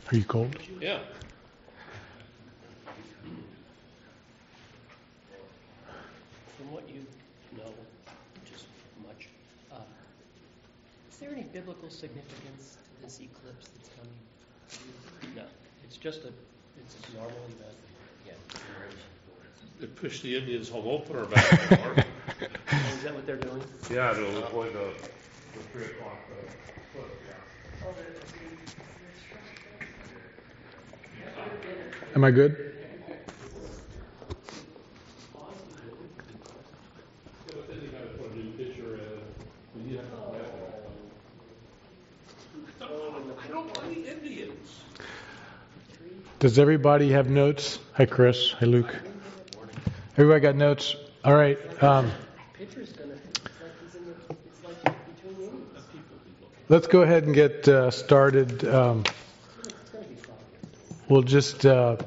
Are you cold? Yeah. From what you know, just much, is there any biblical significance to this eclipse that's coming? No. It's just it's a normal event. Yeah. They pushed the Indians home opener back an hour. Oh, is that what they're doing? Yeah, they'll avoid the 3 o'clock flip, yeah. Am I good? I don't want the Indians. Does everybody have notes? Hi, Chris. Hi, Luke. Everybody got notes? All right. Pitcher's gonna. It's like between innings. Let's go ahead and get started. It's gonna be fun. We'll just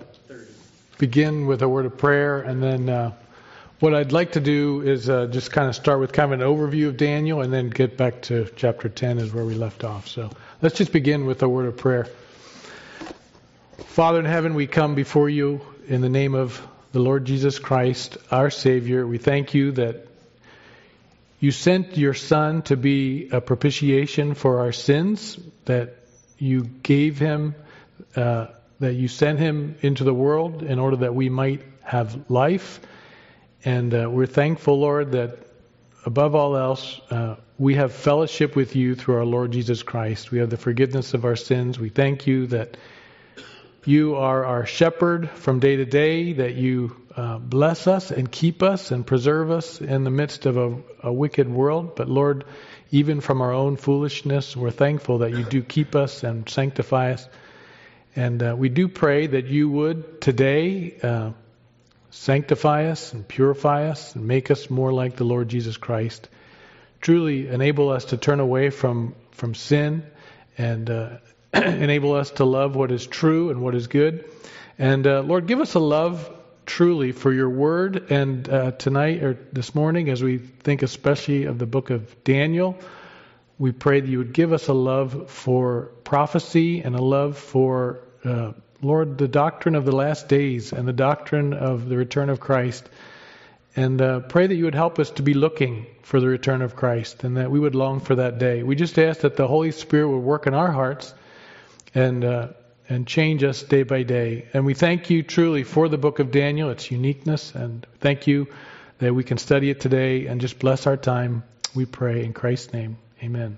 begin with a word of prayer, and then what I'd like to do is just kind of start with kind of an overview of Daniel, and then get back to chapter 10 is where we left off. So let's just begin with a word of prayer. Father in heaven, we come before you in the name of the Lord Jesus Christ, our Savior. We thank you that you sent your Son to be a propitiation for our sins, that you gave him, that you sent him into the world in order that we might have life. And we're thankful, Lord, that above all else, we have fellowship with you through our Lord Jesus Christ. We have the forgiveness of our sins. We thank you that you are our shepherd from day to day, that you bless us and keep us and preserve us in the midst of a wicked world. But Lord, even from our own foolishness, we're thankful that you do keep us and sanctify us. And we do pray that you would today sanctify us and purify us and make us more like the Lord Jesus Christ. Truly enable us to turn away from sin and enable us to love what is true and what is good. And Lord, give us a love truly for your word. And tonight or this morning, as we think especially of the book of Daniel, we pray that you would give us a love for prophecy and a love for, Lord, the doctrine of the last days and the doctrine of the return of Christ. And pray that you would help us to be looking for the return of Christ and that we would long for that day. We just ask that the Holy Spirit would work in our hearts and change us day by day. And we thank you truly for the book of Daniel, its uniqueness, and thank you that we can study it today and just bless our time. We pray in Christ's name. Amen.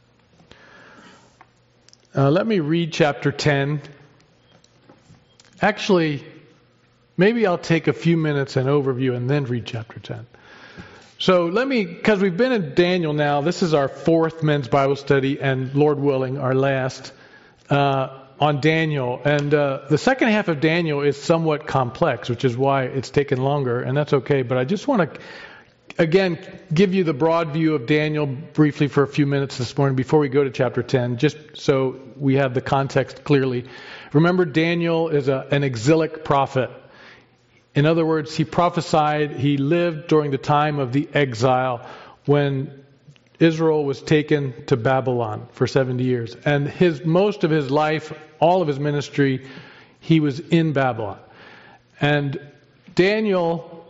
Let me read chapter 10. Actually, maybe I'll take a few minutes and overview and then read chapter 10. So because we've been in Daniel now, this is our 4th men's Bible study and, Lord willing, our last on Daniel. And the second half of Daniel is somewhat complex, which is why it's taken longer, and that's okay. But I just want to, again, give you the broad view of Daniel briefly for a few minutes this morning before we go to chapter 10, just so we have the context clearly. Remember, Daniel is an exilic prophet. In other words, he prophesied, he lived during the time of the exile when Israel was taken to Babylon for 70 years. And most of his life, all of his ministry, he was in Babylon. And Daniel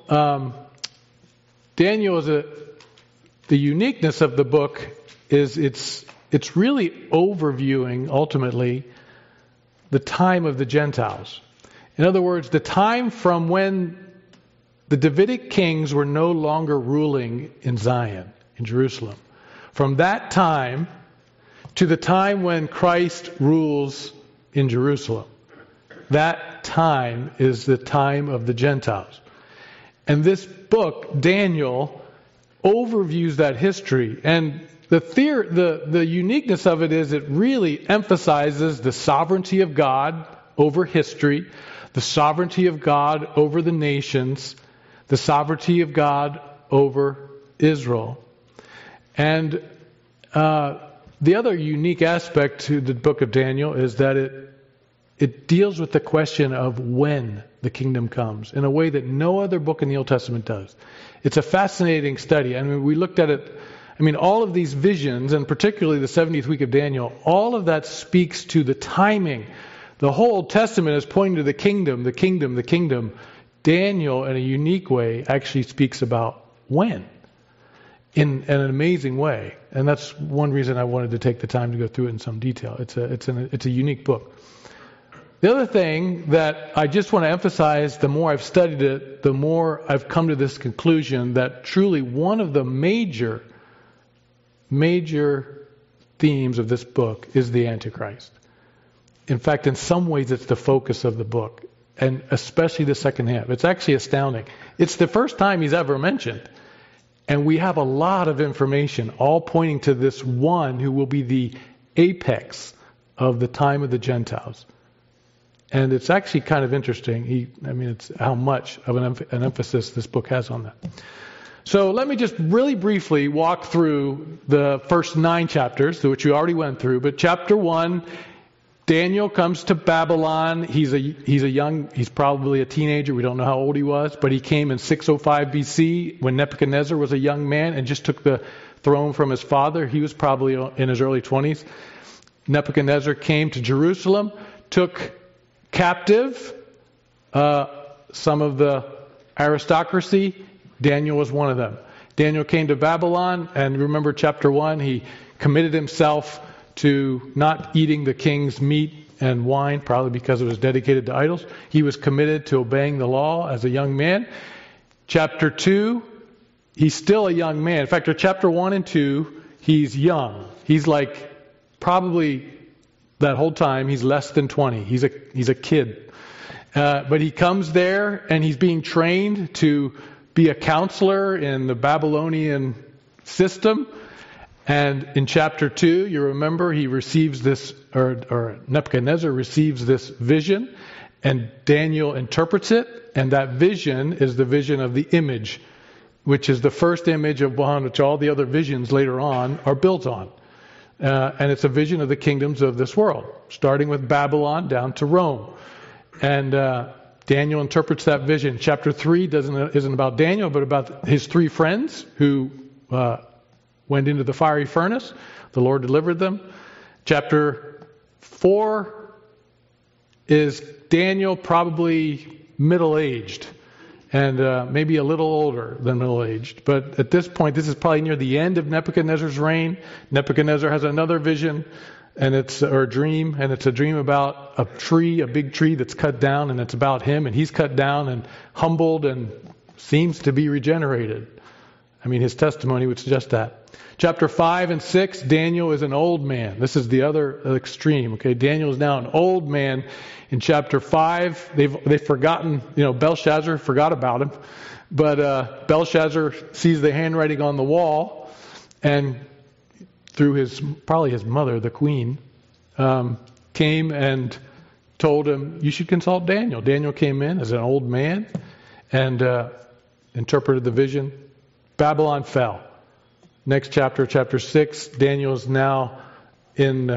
is the uniqueness of the book is it's really overviewing, ultimately, the time of the Gentiles. In other words, the time from when the Davidic kings were no longer ruling in Zion, in Jerusalem. From that time to the time when Christ rules in Jerusalem. That time is the time of the Gentiles. And this book, Daniel, overviews that history. And the uniqueness of it is it really emphasizes the sovereignty of God over history, the sovereignty of God over the nations, the sovereignty of God over Israel. And the other unique aspect to the book of Daniel is that it deals with the question of when the kingdom comes in a way that no other book in the Old Testament does. It's a fascinating study. I mean, we looked at it. I mean, all of these visions, and particularly the 70th week of Daniel, all of that speaks to the timing, The whole Old Testament is pointing to the kingdom, the kingdom, the kingdom. Daniel, in a unique way, actually speaks about when, in an amazing way. And that's one reason I wanted to take the time to go through it in some detail. It's a unique book. The other thing that I just want to emphasize, the more I've studied it, the more I've come to this conclusion that truly one of the major themes of this book is the Antichrist. In fact, in some ways, it's the focus of the book, and especially the second half. It's actually astounding. It's the first time he's ever mentioned. And we have a lot of information, all pointing to this one who will be the apex of the time of the Gentiles. And it's actually kind of interesting. It's how much of an emphasis this book has on that. So let me just really briefly walk through the first 9 chapters, which we already went through. But chapter 1, Daniel comes to Babylon. He's probably a teenager. We don't know how old he was, but he came in 605 BC when Nebuchadnezzar was a young man and just took the throne from his father. He was probably in his early 20s. Nebuchadnezzar came to Jerusalem, took captive some of the aristocracy. Daniel was one of them. Daniel came to Babylon, and remember chapter 1, he committed himself to not eating the king's meat and wine, probably because it was dedicated to idols. He was committed to obeying the law as a young man. Chapter 2, he's still a young man. In fact, chapter 1 and 2, he's young. He's like probably that whole time he's less than 20. He's a kid. But he comes there and he's being trained to be a counselor in the Babylonian system. And in chapter 2, you remember he receives this, or Nebuchadnezzar receives this vision, and Daniel interprets it, and that vision is the vision of the image, which is the first image upon which all the other visions later on are built on. And it's a vision of the kingdoms of this world, starting with Babylon down to Rome. And Daniel interprets that vision. Chapter 3 isn't about Daniel, but about his 3 friends who went into the fiery furnace. The Lord delivered them. Chapter 4 is Daniel probably middle-aged and maybe a little older than middle-aged. But at this point, this is probably near the end of Nebuchadnezzar's reign. Nebuchadnezzar has another vision, or a dream, and it's a dream about a tree, a big tree that's cut down, and it's about him, and he's cut down and humbled and seems to be regenerated. His testimony would suggest that. Chapter 5 and 6, Daniel is an old man. This is the other extreme. Okay, Daniel is now an old man. In chapter 5, they've forgotten, Belshazzar forgot about him. But Belshazzar sees the handwriting on the wall, and through probably his mother, the queen, came and told him, you should consult Daniel. Daniel came in as an old man and interpreted the vision. Babylon fell. Next chapter, chapter 6, Daniel is now in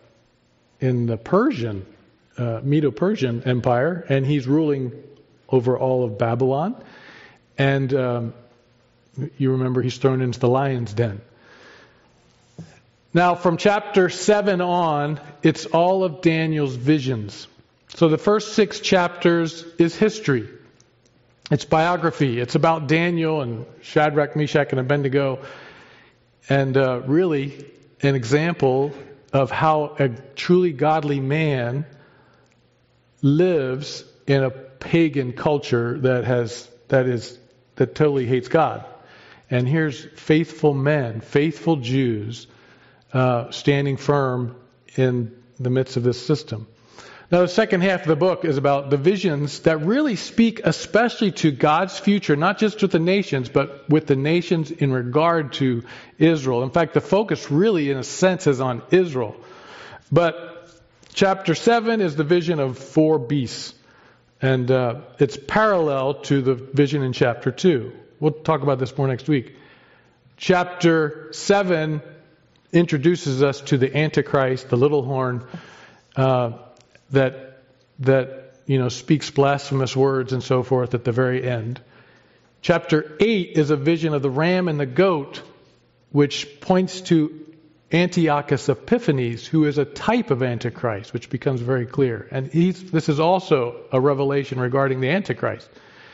the Persian, Medo-Persian Empire, and he's ruling over all of Babylon. And you remember he's thrown into the lion's den. Now, from chapter 7 on, it's all of Daniel's visions. So the first 6 chapters is history. It's biography. It's about Daniel and Shadrach, Meshach, and Abednego. And really an example of how a truly godly man lives in a pagan culture that totally hates God. And here's faithful men, faithful Jews, standing firm in the midst of this system. Now, the second half of the book is about the visions that really speak especially to God's future, not just with the nations, but with the nations in regard to Israel. In fact, the focus really, in a sense, is on Israel. But chapter 7 is the vision of 4 beasts. And it's parallel to the vision in chapter 2. We'll talk about this more next week. Chapter 7 introduces us to the Antichrist, the little horn, that speaks blasphemous words and so forth at the very end. Chapter 8 is a vision of the ram and the goat, which points to Antiochus Epiphanes, who is a type of Antichrist, which becomes very clear. And this is also a revelation regarding the Antichrist.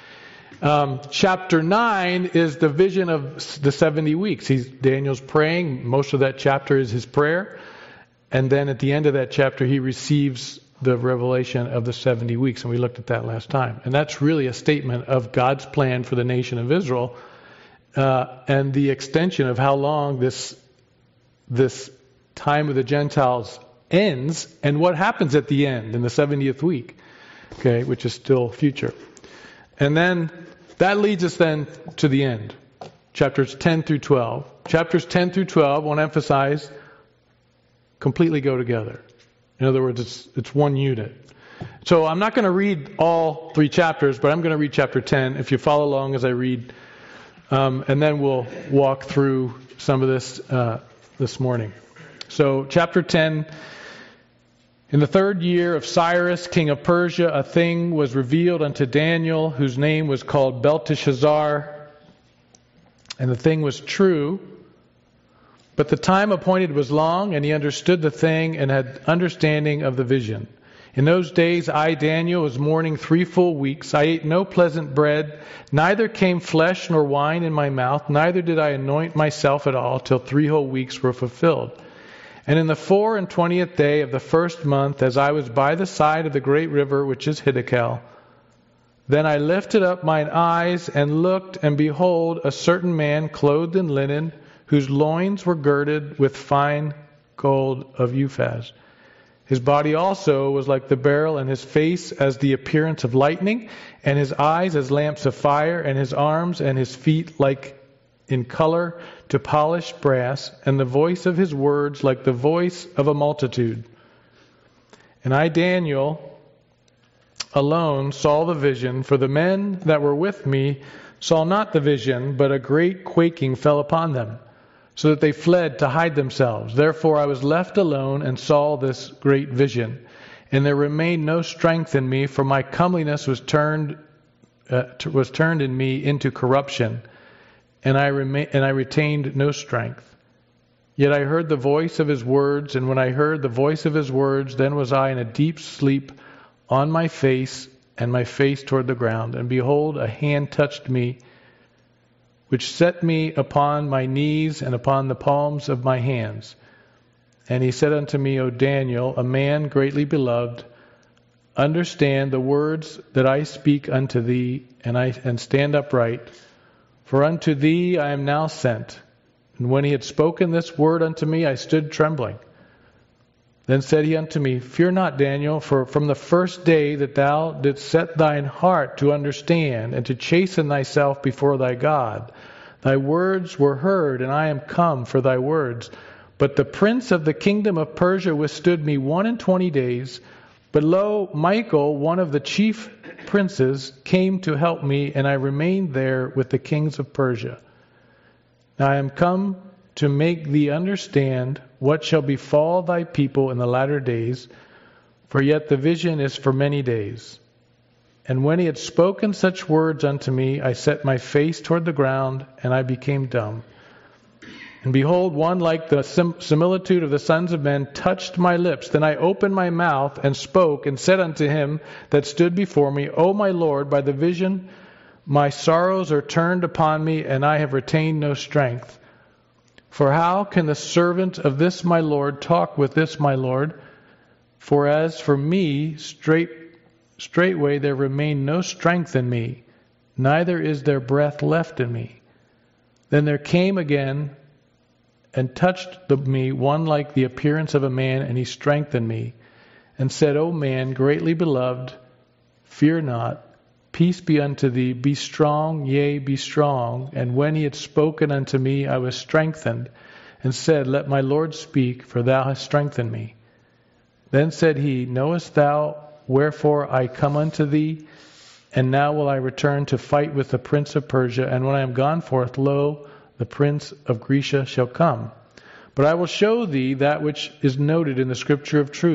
Chapter 9 is the vision of the 70 weeks. Daniel's praying. Most of that chapter is his prayer. And then at the end of that chapter, he receives the revelation of the 70 weeks. And we looked at that last time. And that's really a statement of God's plan for the nation of Israel and the extension of how long this time of the Gentiles ends and what happens at the end in the 70th week, okay, which is still future. And then that leads us then to the end, chapters 10 through 12. Chapters 10 through 12, I want to emphasize, completely go together. In other words, it's one unit. So I'm not going to read all 3 chapters, but I'm going to read chapter 10 if you follow along as I read. And then we'll walk through some of this this morning. So chapter 10. In the 3rd year of Cyrus, king of Persia, a thing was revealed unto Daniel, whose name was called Belteshazzar. And the thing was true. But the time appointed was long, and he understood the thing and had understanding of the vision. In those days I, Daniel, was mourning 3 full weeks. I ate no pleasant bread, neither came flesh nor wine in my mouth, neither did I anoint myself at all, till 3 whole weeks were fulfilled. And in the 24th day of the 1st month, as I was by the side of the great river, which is Hiddekel, then I lifted up mine eyes and looked, and behold, a certain man clothed in linen, whose loins were girded with fine gold of Uphaz. His body also was like the beryl, and his face as the appearance of lightning, and his eyes as lamps of fire, and his arms and his feet like in color to polished brass, and the voice of his words like the voice of a multitude. And I, Daniel, alone saw the vision, for the men that were with me saw not the vision, but a great quaking fell upon them, so that they fled to hide themselves. Therefore I was left alone and saw this great vision. And there remained no strength in me, for my comeliness was turned in me into corruption, and I retained no strength. Yet I heard the voice of his words, and when I heard the voice of his words, then was I in a deep sleep on my face, and my face toward the ground. And behold, a hand touched me, which set me upon my knees and upon the palms of my hands. And he said unto me, O Daniel, a man greatly beloved, understand the words that I speak unto thee, and stand upright. For unto thee I am now sent. And when he had spoken this word unto me, I stood trembling. Then said he unto me, Fear not, Daniel, for from the first day that thou didst set thine heart to understand and to chasten thyself before thy God, thy words were heard, and I am come for thy words. But the prince of the kingdom of Persia withstood me 21 days. But lo, Michael, one of the chief princes, came to help me, and I remained there with the kings of Persia. Now I am come to make thee understand what shall befall thy people in the latter days, for yet the vision is for many days. And when he had spoken such words unto me, I set my face toward the ground, and I became dumb. And behold, one like the similitude of the sons of men touched my lips. Then I opened my mouth and spoke, and said unto him that stood before me, O my Lord, by the vision my sorrows are turned upon me, and I have retained no strength. For how can the servant of this my Lord talk with this my Lord? For as for me, straightway there remained no strength in me, neither is there breath left in me. Then there came again and touched me one like the appearance of a man, and he strengthened me, and said, O man, greatly beloved, fear not, peace be unto thee, be strong, yea, be strong. And when he had spoken unto me, I was strengthened, and said, Let my Lord speak, for thou hast strengthened me. Then said he, Knowest thou wherefore I come unto thee? And now will I return to fight with the prince of Persia, and when I am gone forth, lo, the prince of Grecia shall come. But I will show thee that which is noted in the scripture of truth.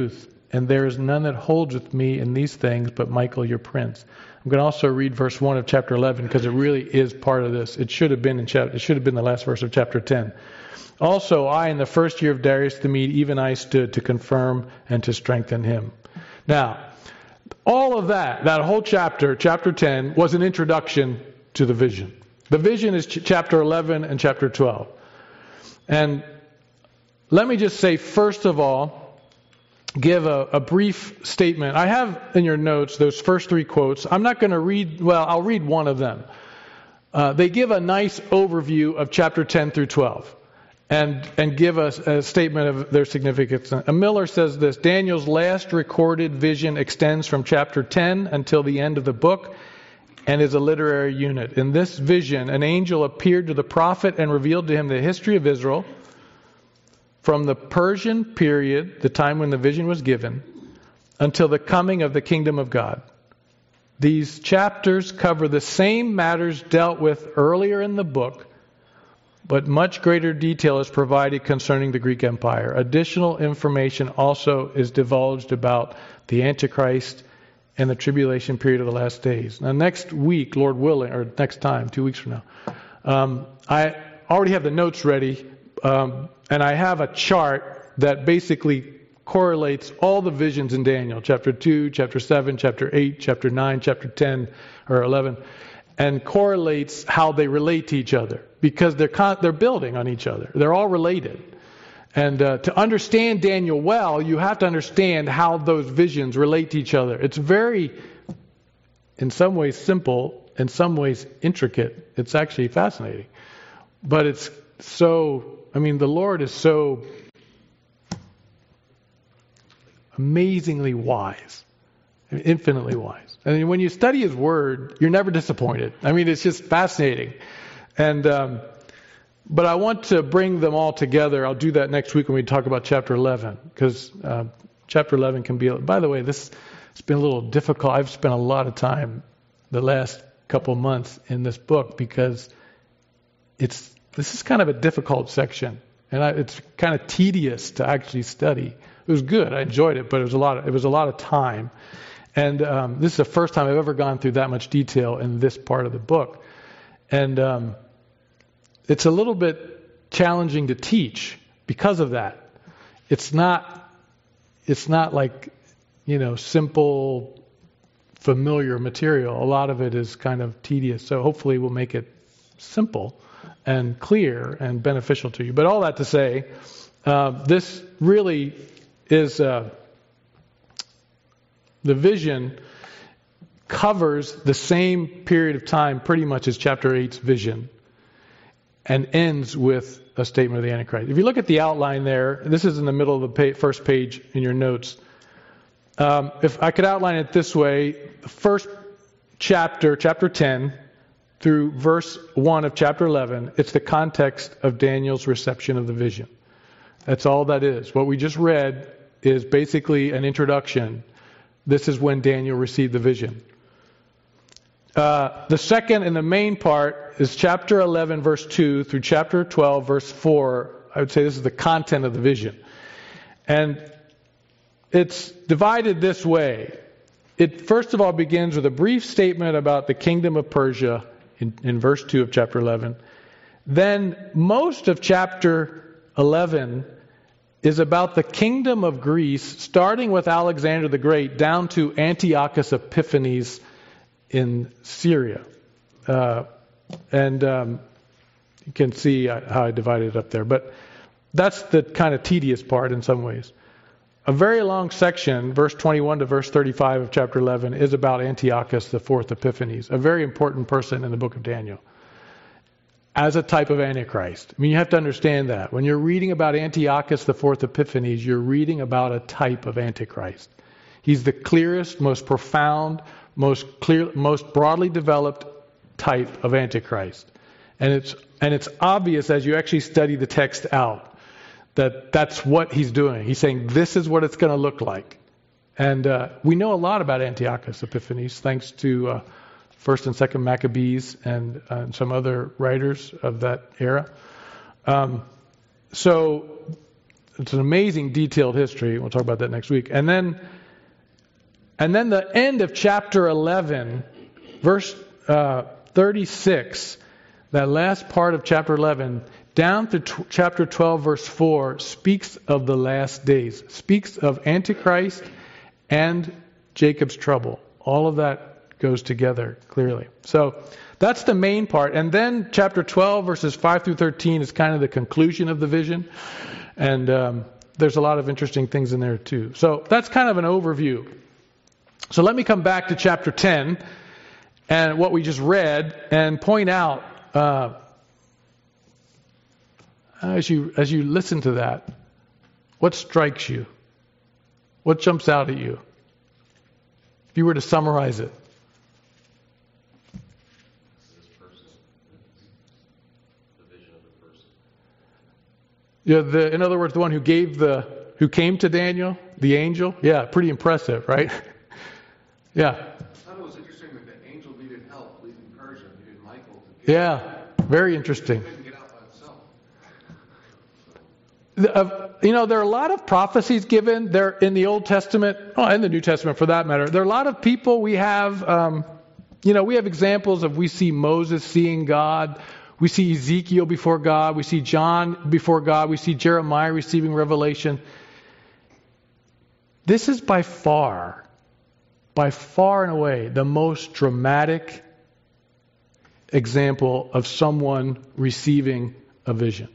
and there is none that holds with me in these things but Michael your prince. I'm going to also read verse 1 of chapter 11 because it really is part of this. It should have been the last verse of chapter 10. Also, I, in the first year of Darius the Mede, even I stood to confirm and to strengthen him. Now, all of that whole chapter 10, was an introduction to the vision. The vision is chapter 11 and chapter 12. And let me just say, first of all, give a brief statement. I have in your notes those first three quotes. I'm not going to read, I'll read one of them. They give a nice overview of chapter 10 through 12 and give us a statement of their significance. Miller says this: Daniel's last recorded vision extends from chapter 10 until the end of the book and is a literary unit. In this vision, an angel appeared to the prophet and revealed to him the history of Israel from the Persian period, the time when the vision was given, until the coming of the kingdom of God. These chapters cover the same matters dealt with earlier in the book, but much greater detail is provided concerning the Greek Empire. Additional information also is divulged about the Antichrist and the tribulation period of the last days. Now next week, Lord willing, or next time, 2 weeks from now, I already have the notes ready, and I have a chart that basically correlates all the visions in Daniel, chapter 2, chapter 7, chapter 8, chapter 9, chapter 10, or 11, and correlates how they relate to each other, because they're building on each other. They're all related. And to understand Daniel well, you have to understand how those visions relate to each other. It's very, in some ways, simple, in some ways, intricate. It's actually fascinating. But it's the Lord is so amazingly wise, infinitely wise. And when you study His Word, you're never disappointed. It's just fascinating. And but I want to bring them all together. I'll do that next week when we talk about chapter 11, because chapter 11 can be. By the way, it's been a little difficult. I've spent a lot of time the last couple months in this book because this is kind of a difficult section, and it's kind of tedious to actually study. It was good. I enjoyed it, but it was a lot of time. And this is the first time I've ever gone through that much detail in this part of the book. And it's a little bit challenging to teach because of that. It's not like, simple, familiar material. A lot of it is kind of tedious. So hopefully we'll make it simple and clear and beneficial to you. But all that to say, this really is the vision covers the same period of time pretty much as chapter 8's vision, and ends with a statement of the Antichrist. If you look at the outline there, this is in the middle of the first page in your notes. If I could outline it this way, the first chapter 10, through verse 1 of chapter 11, it's the context of Daniel's reception of the vision. That's all that is. What we just read is basically an introduction. This is when Daniel received the vision. The second and the main part is chapter 11, verse 2 through chapter 12, verse 4. I would say this is the content of the vision. And it's divided this way. It first of all begins with a brief statement about the kingdom of Persia in verse 2 of chapter 11. Then most of chapter 11 is about the kingdom of Greece, starting with Alexander the Great down to Antiochus Epiphanes in Syria. And you can see how I divided it up there. But that's the kind of tedious part in some ways. A very long section, verse 21 to verse 35 of chapter 11, is about Antiochus IV Epiphanes, a very important person in the book of Daniel, as a type of Antichrist. You have to understand that. When you're reading about Antiochus IV Epiphanes, you're reading about a type of Antichrist. He's the clearest, most profound, most broadly developed type of Antichrist. And it's obvious as you actually study the text out that that's what he's doing. He's saying this is what it's going to look like. And we know a lot about Antiochus Epiphanes thanks to 1st and 2nd Maccabees and some other writers of that era. So it's an amazing detailed history. We'll talk about that next week. And then the end of chapter 11, verse 36, that last part of chapter 11, down to chapter 12, verse 4, speaks of the last days, speaks of Antichrist and Jacob's trouble. All of that goes together clearly. So that's the main part. And then chapter 12, verses 5 through 13 is kind of the conclusion of the vision. And there's a lot of interesting things in there too. So that's kind of an overview. So let me come back to chapter 10 and what we just read and point out, as you listen to that, what strikes you? What jumps out at you? If you were to summarize it. This person. The vision of the person. Yeah, in other words, the one who came to Daniel, the angel. Yeah, pretty impressive, right? Yeah. I thought it was interesting that the angel needed help leaving Persia. He needed Michael to get Yeah, very interesting. He couldn't get out by himself. There are a lot of prophecies given there in the Old Testament, and the New Testament for that matter. There are a lot of people we have, we have examples of, we see Moses seeing God, we see Ezekiel before God, we see John before God, we see Jeremiah receiving revelation. This is by far and away, the most dramatic example of someone receiving a vision.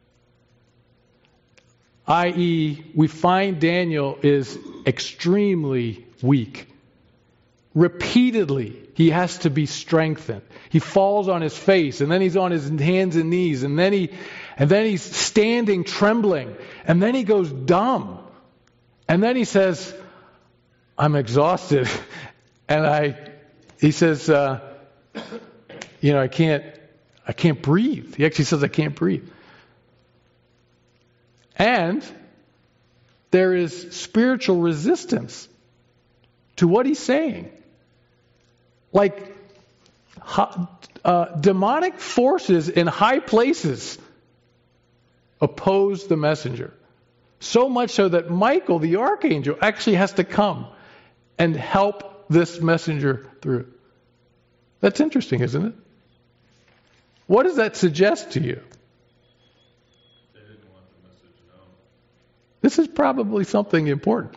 I.e., we find Daniel is extremely weak. Repeatedly, he has to be strengthened. He falls on his face, and then he's on his hands and knees, and then he's standing trembling, and then he goes dumb. And then he says, I'm exhausted. And he says, I can't breathe. He actually says, I can't breathe. And there is spiritual resistance to what he's saying. Like demonic forces in high places oppose the messenger. So much so that Michael, the archangel, actually has to come and help this messenger through. That's interesting, isn't it? What does that suggest to you? They didn't want the message known. This is probably something important.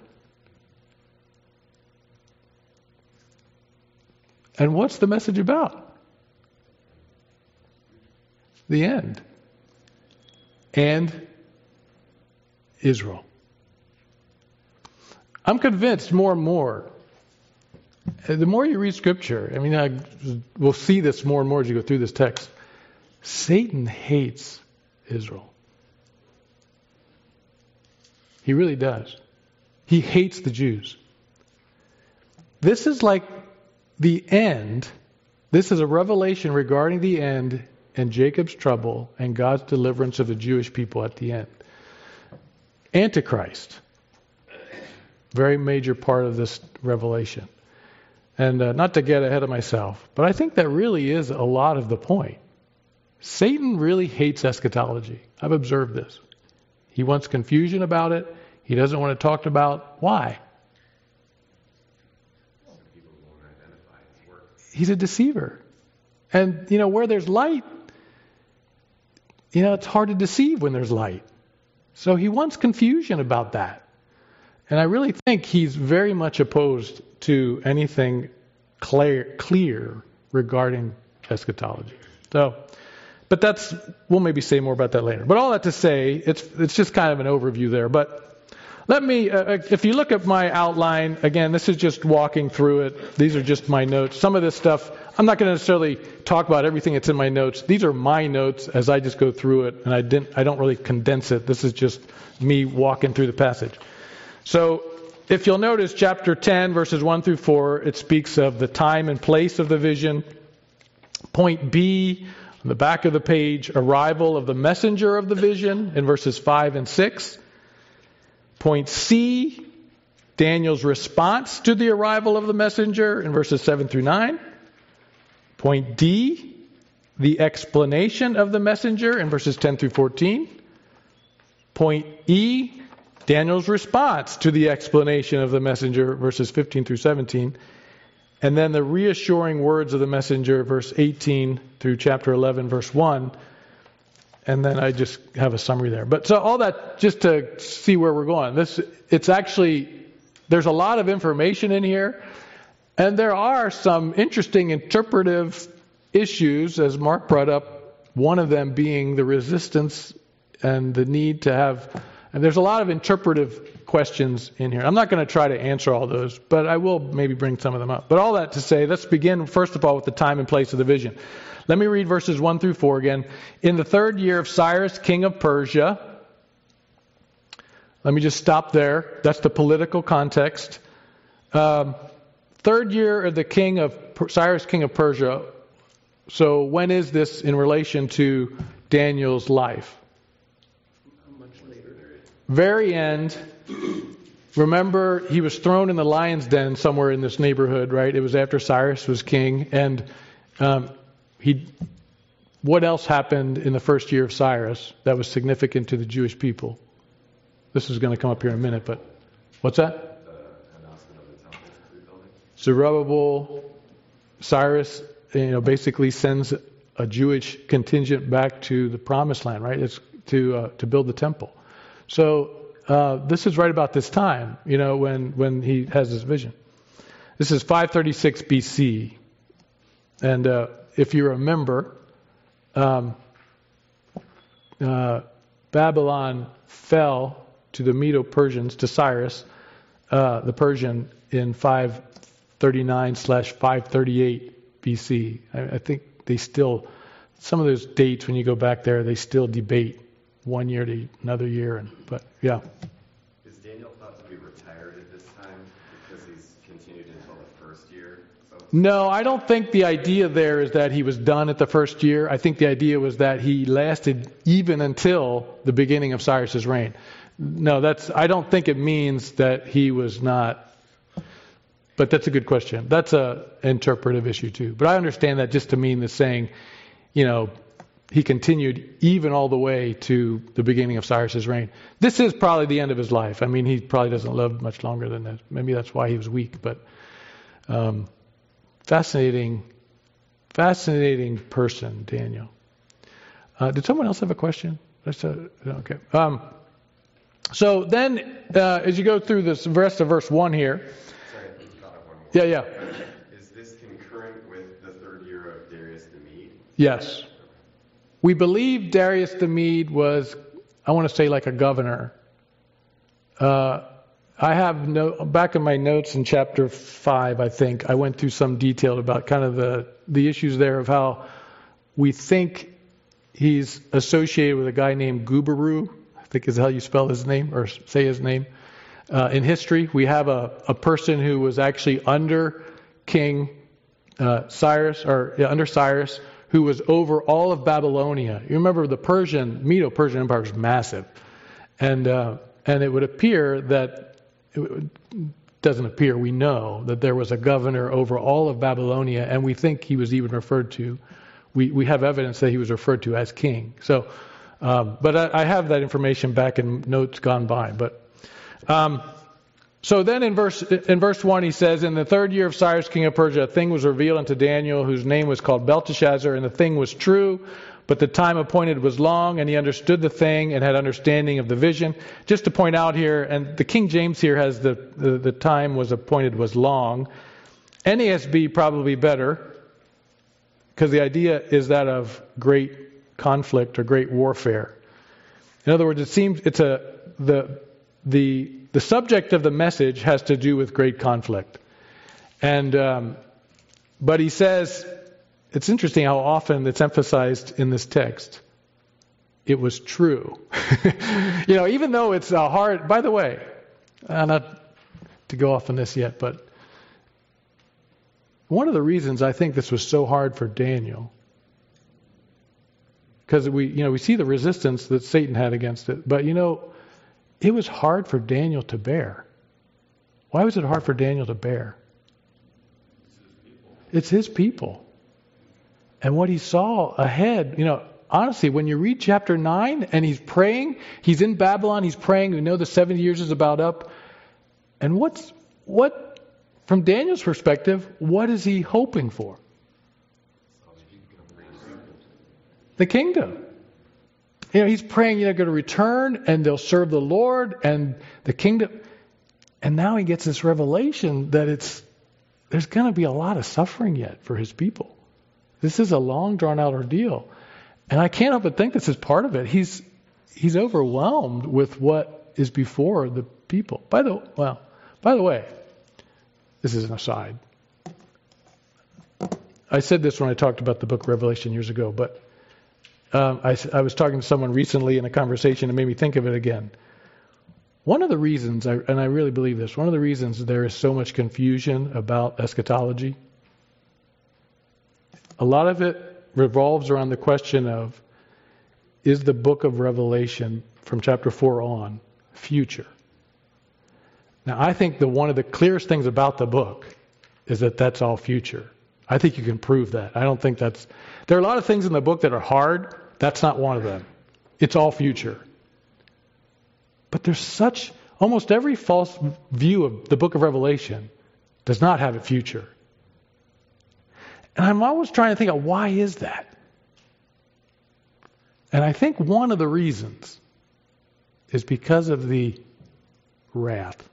And what's the message about? The end. And Israel. I'm convinced more and more, the more you read Scripture, we'll see this more and more as you go through this text, Satan hates Israel. He really does. He hates the Jews. This is like the end. This is a revelation regarding the end and Jacob's trouble and God's deliverance of the Jewish people at the end. Antichrist. Very major part of this revelation. And not to get ahead of myself, but I think that really is a lot of the point. Satan really hates eschatology. I've observed this. He wants confusion about it. He doesn't want to talk about why. People won't identify his work. He's a deceiver. And, where there's light, it's hard to deceive when there's light. So he wants confusion about that. And I really think he's very much opposed to anything clear regarding eschatology. But we'll maybe say more about that later. But all that to say, it's just kind of an overview there. But let me, if you look at my outline, again, this is just walking through it. These are just my notes. Some of this stuff, I'm not going to necessarily talk about everything that's in my notes. These are my notes as I just go through it, and I don't really condense it. This is just me walking through the passage. So if you'll notice, chapter 10, verses 1 through 4, it speaks of the time and place of the vision. Point B, on the back of the page, arrival of the messenger of the vision in verses 5 and 6. Point C, Daniel's response to the arrival of the messenger in verses 7 through 9. Point D, the explanation of the messenger in verses 10 through 14. Point E, Daniel's response to the explanation of the messenger, verses 15 through 17. And then the reassuring words of the messenger, verse 18 through chapter 11, verse 1. And then I just have a summary there. But so all that just to see where we're going. There's a lot of information in here. And there are some interesting interpretive issues, as Mark brought up, one of them being the resistance and the need to have... And there's a lot of interpretive questions in here. I'm not going to try to answer all those, but I will maybe bring some of them up. But all that to say, let's begin first of all with the time and place of the vision. Let me read verses 1 through 4 again. In the 3rd year of Cyrus, king of Persia. Let me just stop there. That's the political context. 3rd year of the Cyrus, king of Persia. So when is this in relation to Daniel's life? Very end. Remember, he was thrown in the lion's den somewhere in this neighborhood, right? It was after Cyrus was king. And what else happened in the 1st year of Cyrus that was significant to the Jewish people? This is going to come up here in a minute, but what's that? The announcement of the temple rebuilding. Zerubbabel, Cyrus, basically sends a Jewish contingent back to the promised land, right? It's to build the temple. So this is right about this time, when he has this vision. This is 536 BC. And if you remember, Babylon fell to the Medo-Persians, to Cyrus, the Persian, in 539/538 BC. I think they still, some of those dates when you go back there, they still debate one year to another year. But yeah. Is Daniel thought to be retired at this time because he's continued until the 1st year? No, I don't think the idea there is that he was done at the 1st year. I think the idea was that he lasted even until the beginning of Cyrus's reign. No, I don't think it means that he was not. But that's a good question. That's an interpretive issue too. But I understand that just to mean the saying, he continued even all the way to the beginning of Cyrus's reign. This is probably the end of his life. I mean, he probably doesn't live much longer than that. Maybe that's why he was weak. But fascinating person, Daniel. Did someone else have a question? Okay. So then, as you go through this rest of verse 1 here. Sorry, I thought of one more. Yeah. Is this concurrent with the 3rd year of Darius the Mede? Yes. We believe Darius the Mede was, I want to say, like a governor. I have back in my notes in chapter 5, I think, I went through some detail about kind of the issues there of how we think he's associated with a guy named Gubaru, I think is how you spell his name or say his name. In history, we have a person who was actually under King Cyrus, under Cyrus, who was over all of Babylonia. You remember the Medo-Persian Empire was massive. And it would appear that, doesn't appear, we know that there was a governor over all of Babylonia, and we think he was even referred to, we have evidence that he was referred to as king. So, but I have that information back in notes gone by. But so then in verse 1 he says, in the 3rd year of Cyrus king of Persia, a thing was revealed unto Daniel, whose name was called Belteshazzar, and the thing was true, but the time appointed was long, and he understood the thing and had understanding of the vision. Just to point out here, and the King James here has the time was appointed was long. NASB probably better, because the idea is that of great conflict or great warfare. In other words, it seems the subject of the message has to do with great conflict. And but he says, it's interesting how often it's emphasized in this text. It was true. Even though it's hard, by the way, not to go off on this yet, but one of the reasons I think this was so hard for Daniel, because we see the resistance that Satan had against it, but it was hard for Daniel to bear. Why was it hard for Daniel to bear? It's his people. And what he saw ahead, honestly, when you read chapter 9 and he's praying, he's in Babylon, he's praying, we know the 70 years is about up. And from Daniel's perspective, what is he hoping for? The kingdom. He's praying, going to return and they'll serve the Lord and the kingdom. And now he gets this revelation that there's going to be a lot of suffering yet for his people. This is a long drawn out ordeal. And I can't help but think this is part of it. He's overwhelmed with what is before the people. By the way, this is an aside. I said this when I talked about the book of Revelation years ago, but I was talking to someone recently in a conversation that made me think of it again. One of the reasons, and I really believe this, one of the reasons there is so much confusion about eschatology, a lot of it revolves around the question of, is the book of Revelation from chapter 4 on future? Now, I think one of the clearest things about the book is that that's all future. I think you can prove that. I don't think there are a lot of things in the book that are hard. That's not one of them. It's all future. But there's almost every false view of the book of Revelation does not have a future. And I'm always trying to think of why is that? And I think one of the reasons is because of the wrath.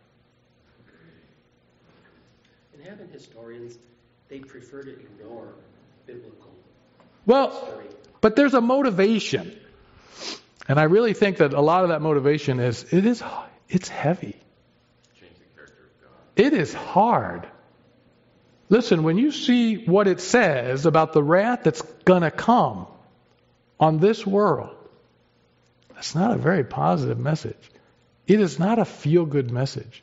And haven't historians, they prefer to ignore biblical history. But there's a motivation. And I really think that a lot of that motivation it's heavy. Change the character of God. It is hard. Listen, when you see what it says about the wrath that's going to come on this world, that's not a very positive message. It is not a feel-good message.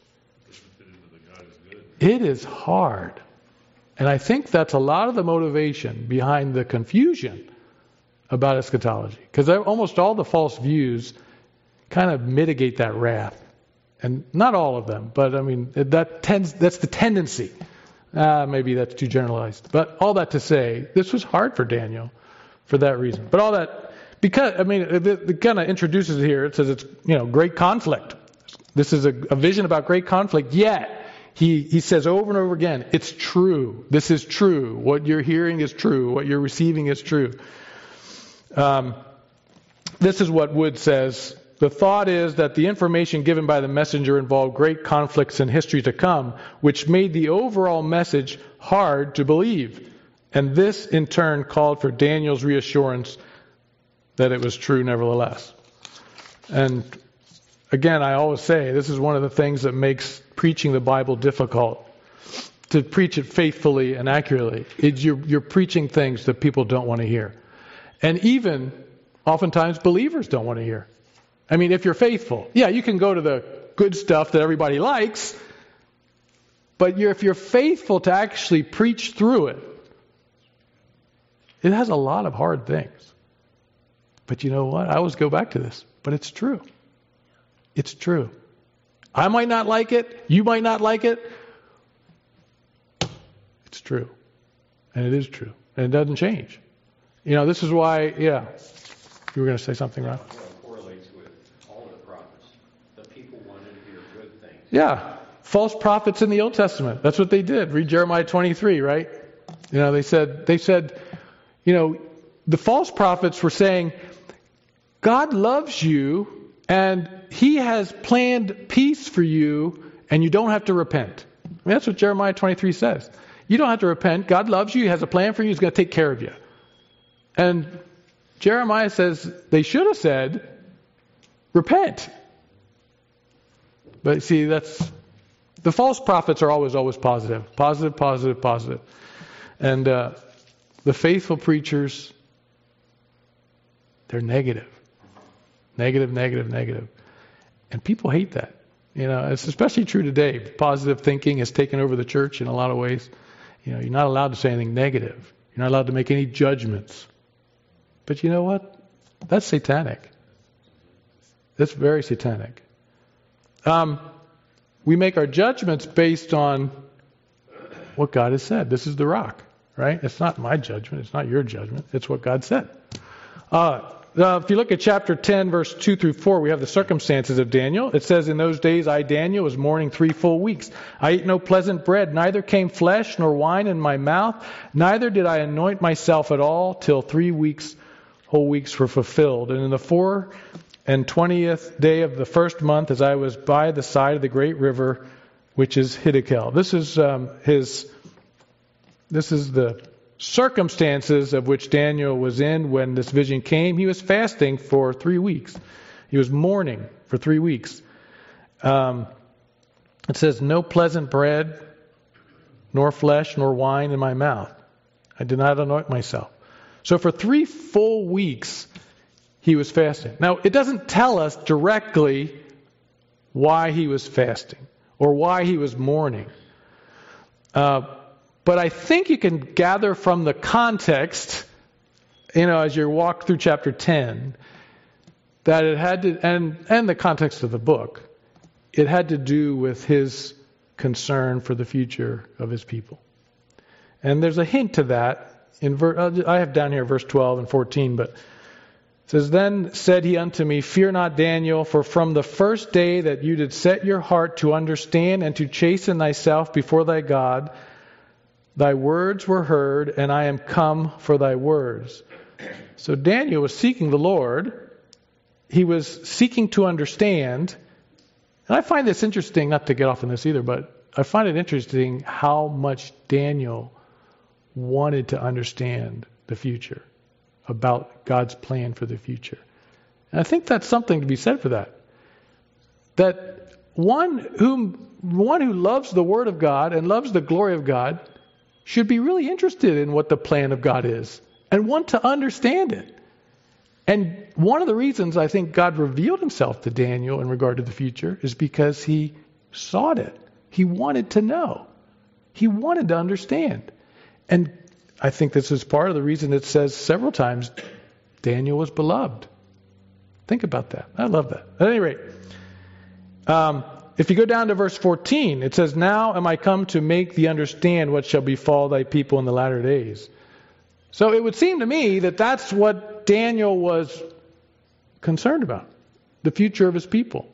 It is hard. And I think that's a lot of the motivation behind the confusion about eschatology. Because almost all the false views kind of mitigate that wrath. And not all of them, but I mean, that's the tendency. Maybe that's too generalized. But all that to say, this was hard for Daniel for that reason. But all that, because, I mean, it kind of introduces it here. It says it's, great conflict. This is a vision about great conflict. Yet, he says over and over again, it's true. This is true. What you're hearing is true. What you're receiving is true. This is what Wood says. The thought is that the information given by the messenger involved great conflicts in history to come, which made the overall message hard to believe. And this, in turn, called for Daniel's reassurance that it was true nevertheless. And again, I always say, this is one of the things that makes preaching the Bible difficult. To preach it faithfully and accurately. You're preaching things that people don't want to hear. And even, oftentimes, believers don't want to hear. I mean, if you're faithful, you can go to the good stuff that everybody likes, but if you're faithful to actually preach through it, it has a lot of hard things. But you know what? I always go back to this, but it's true. It's true. I might not like it. You might not like it. It's true. And it is true. And it doesn't change. This is why, you were going to say something, Ron? Correlates with all the prophets. The people wanted to hear good things. Yeah. False prophets in the Old Testament. That's what they did. Read Jeremiah 23, right? They said, the false prophets were saying, God loves you and He has planned peace for you and you don't have to repent. I mean, that's what Jeremiah 23 says. You don't have to repent. God loves you. He has a plan for you. He's going to take care of you. And Jeremiah says they should have said, repent. But see, the false prophets are always positive. Positive, positive, positive. And the faithful preachers, they're negative. Negative, negative, negative. And people hate that. It's especially true today. Positive thinking has taken over the church in a lot of ways. You're not allowed to say anything negative. You're not allowed to make any judgments. But you know what? That's satanic. That's very satanic. We make our judgments based on what God has said. This is the rock, right? It's not my judgment. It's not your judgment. It's what God said. If you look at chapter 10, verse 2 through 4, we have the circumstances of Daniel. It says, "In those days I, Daniel, was mourning 3 full weeks. I ate no pleasant bread, neither came flesh nor wine in my mouth, neither did I anoint myself at all till 3 whole weeks were fulfilled. And in the 24th day of the first month, as I was by the side of the great river, which is Hiddekel." This is the circumstances of which Daniel was in when this vision came. He was fasting for 3 weeks. He was mourning for 3 weeks. It says, "No pleasant bread, nor flesh, nor wine in my mouth. I did not anoint myself." So for 3 full weeks, he was fasting. Now, it doesn't tell us directly why he was fasting or why he was mourning. But I think you can gather from the context, as you walk through chapter 10, that it had to, and the context of the book, it had to do with his concern for the future of his people. And there's a hint to that in I have down here verse 12 and 14, but it says, "Then said he unto me, Fear not, Daniel, for from the first day that you did set your heart to understand and to chasten thyself before thy God, thy words were heard, and I am come for thy words." So Daniel was seeking the Lord. He was seeking to understand. And I find this interesting, not to get off on this either, but I find it interesting how much Daniel wanted to understand the future, about God's plan for the future. And I think that's something to be said for that. That one who loves the Word of God and loves the glory of God should be really interested in what the plan of God is and want to understand it. And one of the reasons I think God revealed himself to Daniel in regard to the future is because he sought it. He wanted to know. He wanted to understand. And I think this is part of the reason it says several times Daniel was beloved. Think about that. I love that. At any rate, if you go down to verse 14, it says, "Now am I come to make thee understand what shall befall thy people in the latter days." So it would seem to me that that's what Daniel was concerned about, the future of his people.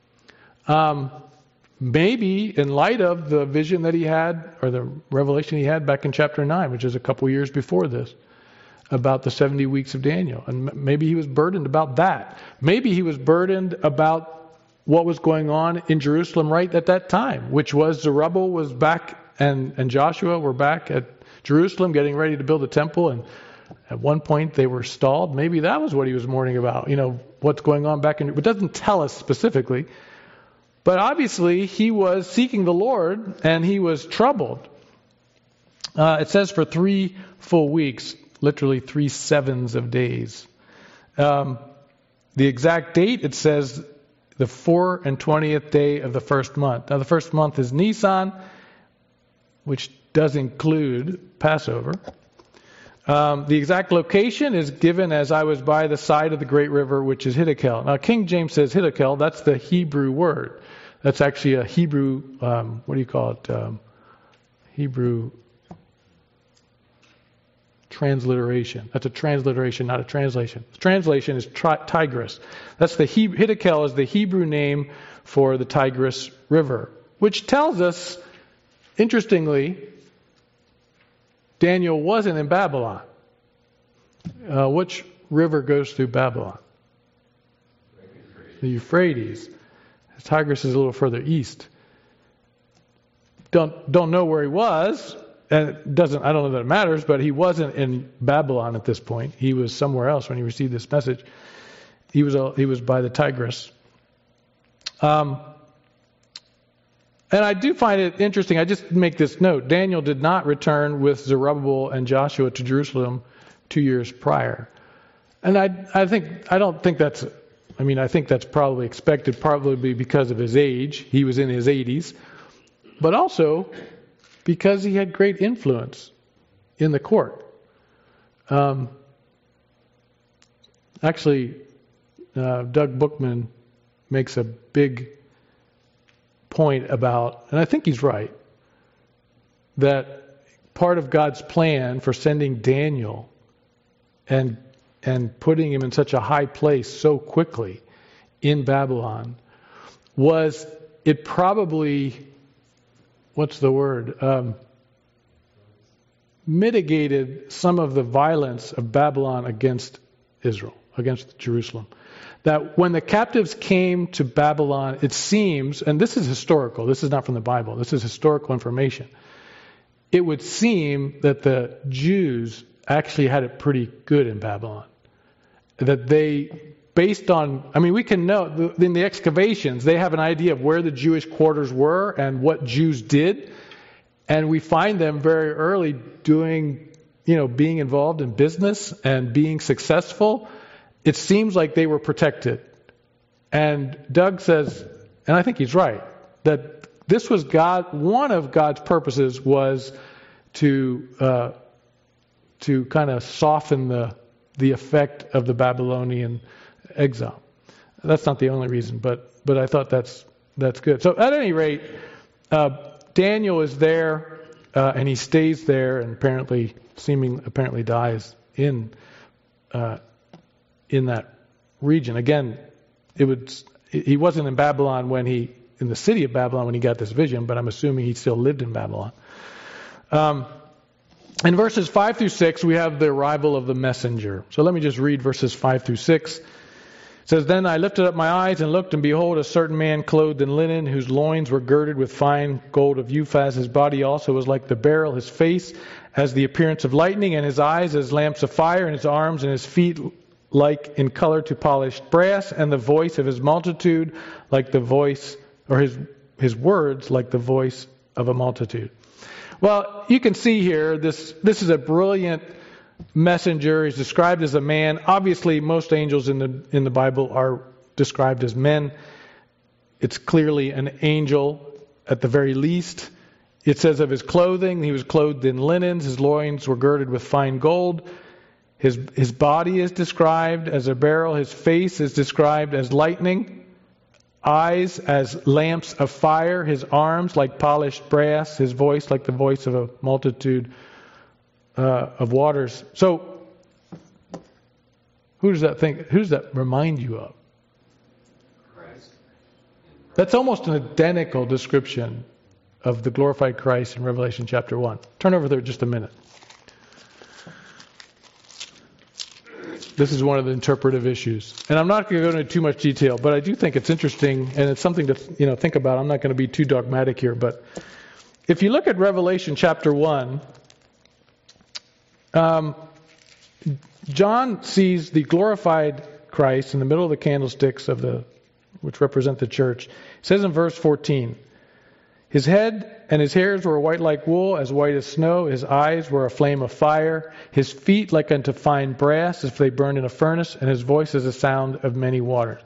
Maybe in light of the vision that he had, or the revelation he had back in chapter 9, which is a couple years before this, about the 70 weeks of Daniel. And maybe he was burdened about that. Maybe he was burdened about what was going on in Jerusalem right at that time, which was Zerubbabel was back and Joshua were back at Jerusalem getting ready to build a temple, and at one point they were stalled. Maybe that was what he was mourning about, what's going on back in... It doesn't tell us specifically, but obviously he was seeking the Lord and he was troubled. It says for 3 full weeks, literally 3 sevens of days. The exact date, it says the 24th day of the first month. Now the first month is Nisan, which does include Passover. The exact location is given as "I was by the side of the great river, which is Hiddekel." Now King James says Hiddekel, that's the Hebrew word. That's actually a Hebrew, Hebrew transliteration. That's a transliteration, not a translation. The translation is Tigris. That's Hiddekel is the Hebrew name for the Tigris River, which tells us, interestingly, Daniel wasn't in Babylon. Which river goes through Babylon? The Euphrates. The Tigris is a little further east. Don't know where he was. And I don't know that it matters, but he wasn't in Babylon at this point. He was somewhere else when he received this message. He was by the Tigris. And I do find it interesting. I just make this note. Daniel did not return with Zerubbabel and Joshua to Jerusalem 2 years prior. And I think that's probably expected, probably because of his age. He was in his 80s. But also because he had great influence in the court. Actually, Doug Bookman makes a big point about, and I think he's right, that part of God's plan for sending Daniel and and putting him in such a high place so quickly in Babylon was it probably, mitigated some of the violence of Babylon against Israel, against Jerusalem. That when the captives came to Babylon, it seems, and this is historical, this is not from the Bible, this is historical information, it would seem that the Jews actually had it pretty good in Babylon. That they, based on, we can know, in the excavations, they have an idea of where the Jewish quarters were and what Jews did. And we find them very early doing, being involved in business and being successful. It seems like they were protected. And Doug says, and I think he's right, that this was one of God's purposes was to kind of soften the effect of the Babylonian exile. That's not the only reason, but I thought that's good. So at any rate, Daniel is there, and he stays there, and apparently dies in that region. Again, he wasn't in Babylon in the city of Babylon when he got this vision, but I'm assuming he still lived in Babylon. In verses 5 through 6, we have the arrival of the messenger. So let me just read verses 5 through 6. It says, "Then I lifted up my eyes and looked, and behold, a certain man clothed in linen, whose loins were girded with fine gold of Uphaz. His body also was like the beryl, his face as the appearance of lightning, and his eyes as lamps of fire, and his arms and his feet like in color to polished brass, and the voice of his multitude like the voice, or his words like the voice of a multitude." Well, you can see here, this is a brilliant messenger. He's described as a man. Obviously, most angels in the Bible are described as men. It's clearly an angel at the very least. It says of his clothing, he was clothed in linens. His loins were girded with fine gold. His body is described as a beryl. His face is described as lightning. Eyes as lamps of fire. His arms like polished brass. His voice like the voice of a multitude of waters. So, who does that remind you of? Christ. That's almost an identical description of the glorified Christ in Revelation chapter 1. Turn over there just a minute. This is one of the interpretive issues. And I'm not going to go into too much detail, but I do think it's interesting and it's something to think about. I'm not going to be too dogmatic here, but if you look at Revelation chapter 1, John sees the glorified Christ in the middle of the candlesticks which represent the church. It says in verse 14, "His head and his hairs were white like wool, as white as snow. His eyes were a flame of fire. His feet like unto fine brass, as if they burned in a furnace. And his voice as a sound of many waters."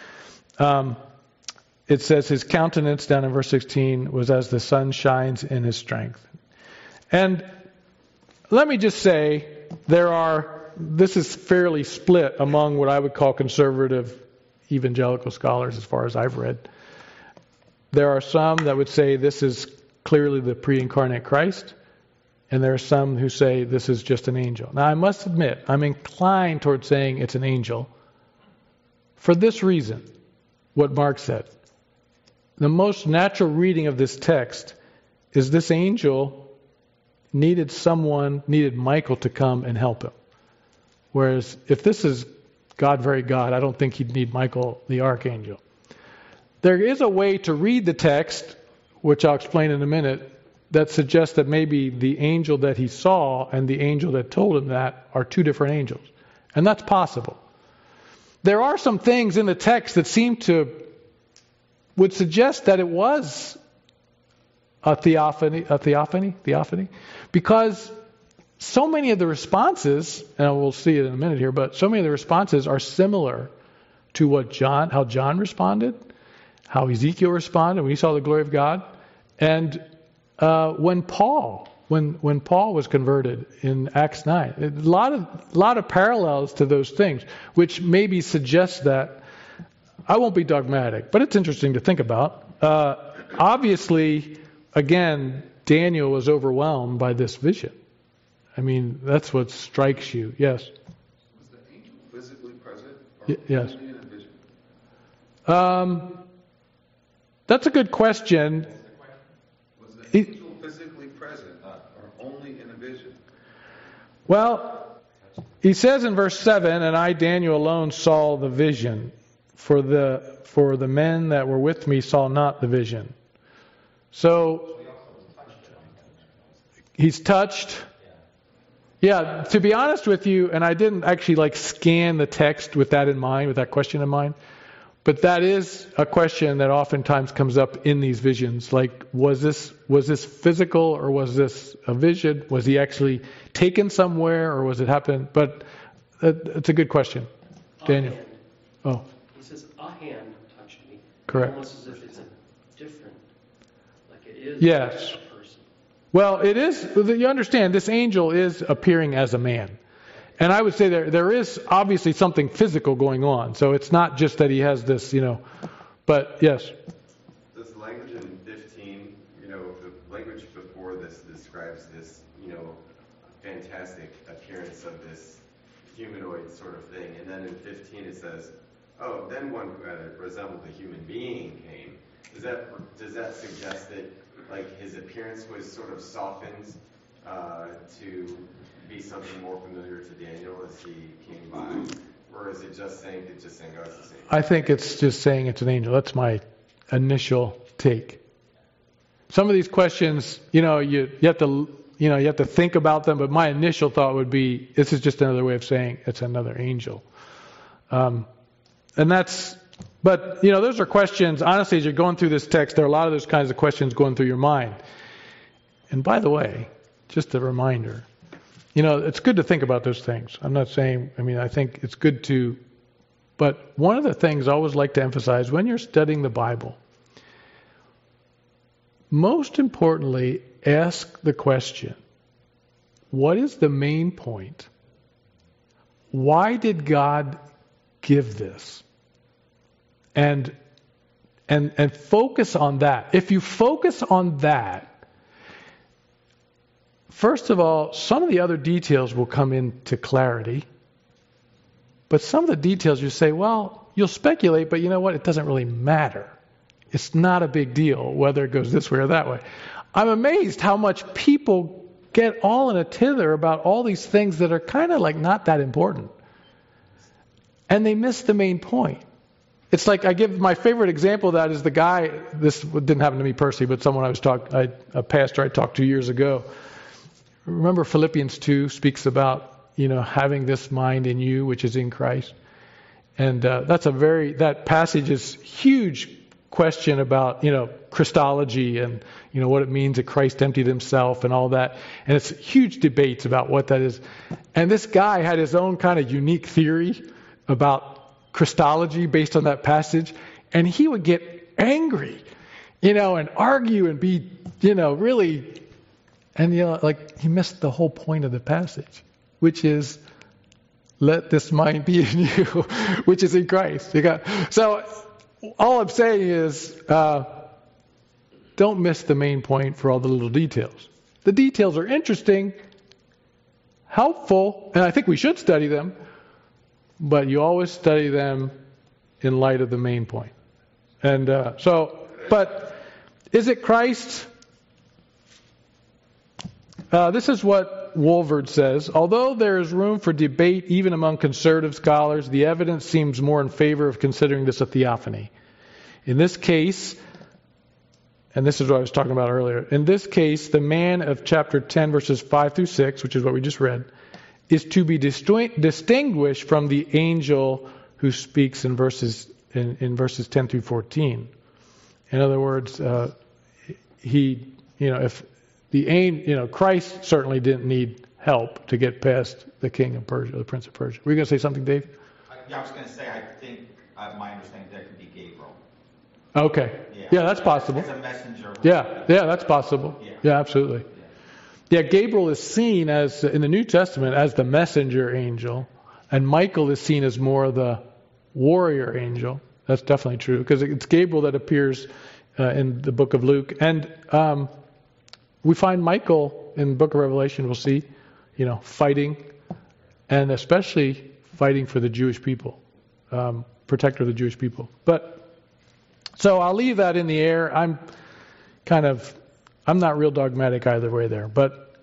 It says his countenance, down in verse 16, was as the sun shines in his strength. And let me just say, this is fairly split among what I would call conservative evangelical scholars as far as I've read. There are some that would say this is clearly the pre-incarnate Christ, and there are some who say this is just an angel. Now, I must admit, I'm inclined towards saying it's an angel for this reason, what Mark said. The most natural reading of this text is this angel needed Michael to come and help him. Whereas if this is God, very God, I don't think he'd need Michael, the archangel. There is a way to read the text, which I'll explain in a minute, that suggests that maybe the angel that he saw and the angel that told him that are two different angels. And that's possible. There are some things in the text that would suggest that it was a theophany, because so many of the responses, and we'll see it in a minute here, but so many of the responses are similar to how John responded, how Ezekiel responded when he saw the glory of God, and when Paul was converted in Acts 9. A lot of parallels to those things, which maybe suggests that. I won't be dogmatic, but it's interesting to think about. Obviously, again, Daniel was overwhelmed by this vision. I mean, that's what strikes you. Yes? Was the angel Yes. Only in a vision? That's a good question. Was the He- angel physically present or only in a vision? Well, he says in verse 7, and I, Daniel, alone saw the vision. For the men that were with me saw not the vision. So he's touched. Yeah, to be honest with you, and I didn't actually scan the text with that in mind, with that question in mind, but that is a question that oftentimes comes up in these visions. Like, was this physical or was this a vision? Was he actually taken somewhere or was it happen? But it's a good question, Daniel. A hand. Oh, He says, a hand touched me. Correct. Almost as if it's a different, like it is Yes. a person. well, it is. You understand, this angel is appearing as a man. And I would say there is obviously something physical going on. So it's not just that he has this, but yes. This language in 15, the language before this describes this, fantastic appearance of this humanoid sort of thing. And then in 15 it says, oh, then one who resembled a human being came. Does that suggest that his appearance was sort of softened to be something more familiar to Daniel as he came by? Or is it just saying, oh, it's the same? I think it's just saying it's an angel. That's my initial take. Some of these questions, you have to think about them, but my initial thought would be, this is just another way of saying it's another angel. But those are questions, honestly, as you're going through this text, there are a lot of those kinds of questions going through your mind. And by the way, just a reminder, it's good to think about those things. I'm not saying, I think it's good to, but one of the things I always like to emphasize when you're studying the Bible, most importantly, ask the question, what is the main point? Why did God give this? And focus on that. If you focus on that, first of all, some of the other details will come into clarity. But some of the details you say, well, you'll speculate, but you know what? It doesn't really matter. It's not a big deal whether it goes this way or that way. I'm amazed how much people get all in a tither about all these things that are kind of not that important. And they miss the main point. It's like I give my favorite example of that is the guy, this didn't happen to me personally, but someone a pastor I talked to years ago. Remember Philippians 2 speaks about, having this mind in you, which is in Christ. And that passage is huge question about, Christology and, what it means that Christ emptied himself and all that. And it's huge debates about what that is. And this guy had his own kind of unique theory about Christology based on that passage. And he would get angry, and argue and be, really, and, he missed the whole point of the passage, which is, let this mind be in you, which is in Christ. So all I'm saying is, don't miss the main point for all the little details. The details are interesting, helpful, and I think we should study them, but you always study them in light of the main point. And but is it Christ? This is what Wolverd says. Although there is room for debate even among conservative scholars, the evidence seems more in favor of considering this a theophany. In this case, and this is what I was talking about earlier, in this case, the man of chapter 10, verses 5 through 6, which is what we just read, is to be distinguished from the angel who speaks in verses 10 through 14. In other words, if the angel, Christ certainly didn't need help to get past the king of Persia, the prince of Persia. Were you going to say something, Dave? I was going to say, I think my understanding that could be Gabriel. Okay. Yeah, that's possible. As a messenger. Yeah, that's possible. Yeah, absolutely. Yeah, Gabriel is seen as, in the New Testament, as the messenger angel, and Michael is seen as more the warrior angel. That's definitely true, because it's Gabriel that appears in the book of Luke. And we find Michael in the book of Revelation, we'll see, fighting, and especially fighting for the Jewish people. protector of the Jewish people. So I'll leave that in the air. I'm not real dogmatic either way there. But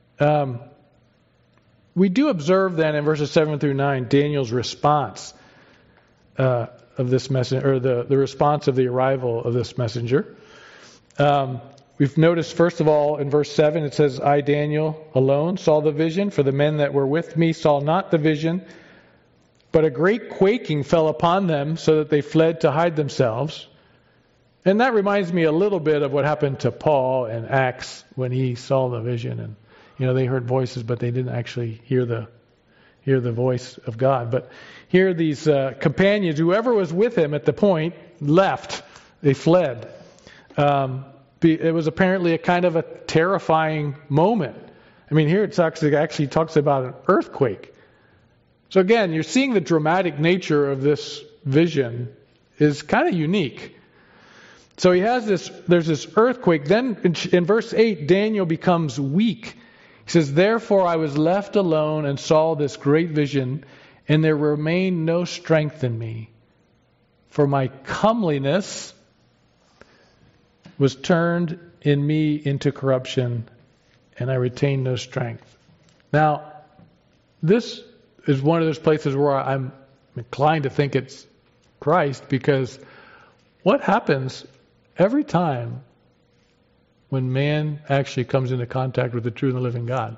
we do observe then in verses 7 through 9 Daniel's response of this messenger, or the response of the arrival of this messenger. We've noticed, first of all, in verse 7, it says, I, Daniel, alone saw the vision, for the men that were with me saw not the vision. But a great quaking fell upon them, so that they fled to hide themselves. And that reminds me a little bit of what happened to Paul in Acts when he saw the vision. And, they heard voices, but they didn't actually hear the voice of God. But here these companions, whoever was with him at the point, left. They fled. It was apparently a kind of a terrifying moment. Here it actually talks about an earthquake. So again, you're seeing the dramatic nature of this vision is kind of unique. So there's this earthquake. Then in verse 8, Daniel becomes weak. He says, therefore I was left alone and saw this great vision, and there remained no strength in me. For my comeliness was turned in me into corruption, and I retained no strength. Now, this is one of those places where I'm inclined to think it's Christ, because what happens every time when man actually comes into contact with the true and the living God?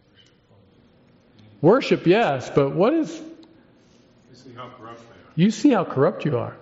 Worship, yes, but what is... You see how corrupt they are. You see how corrupt you are.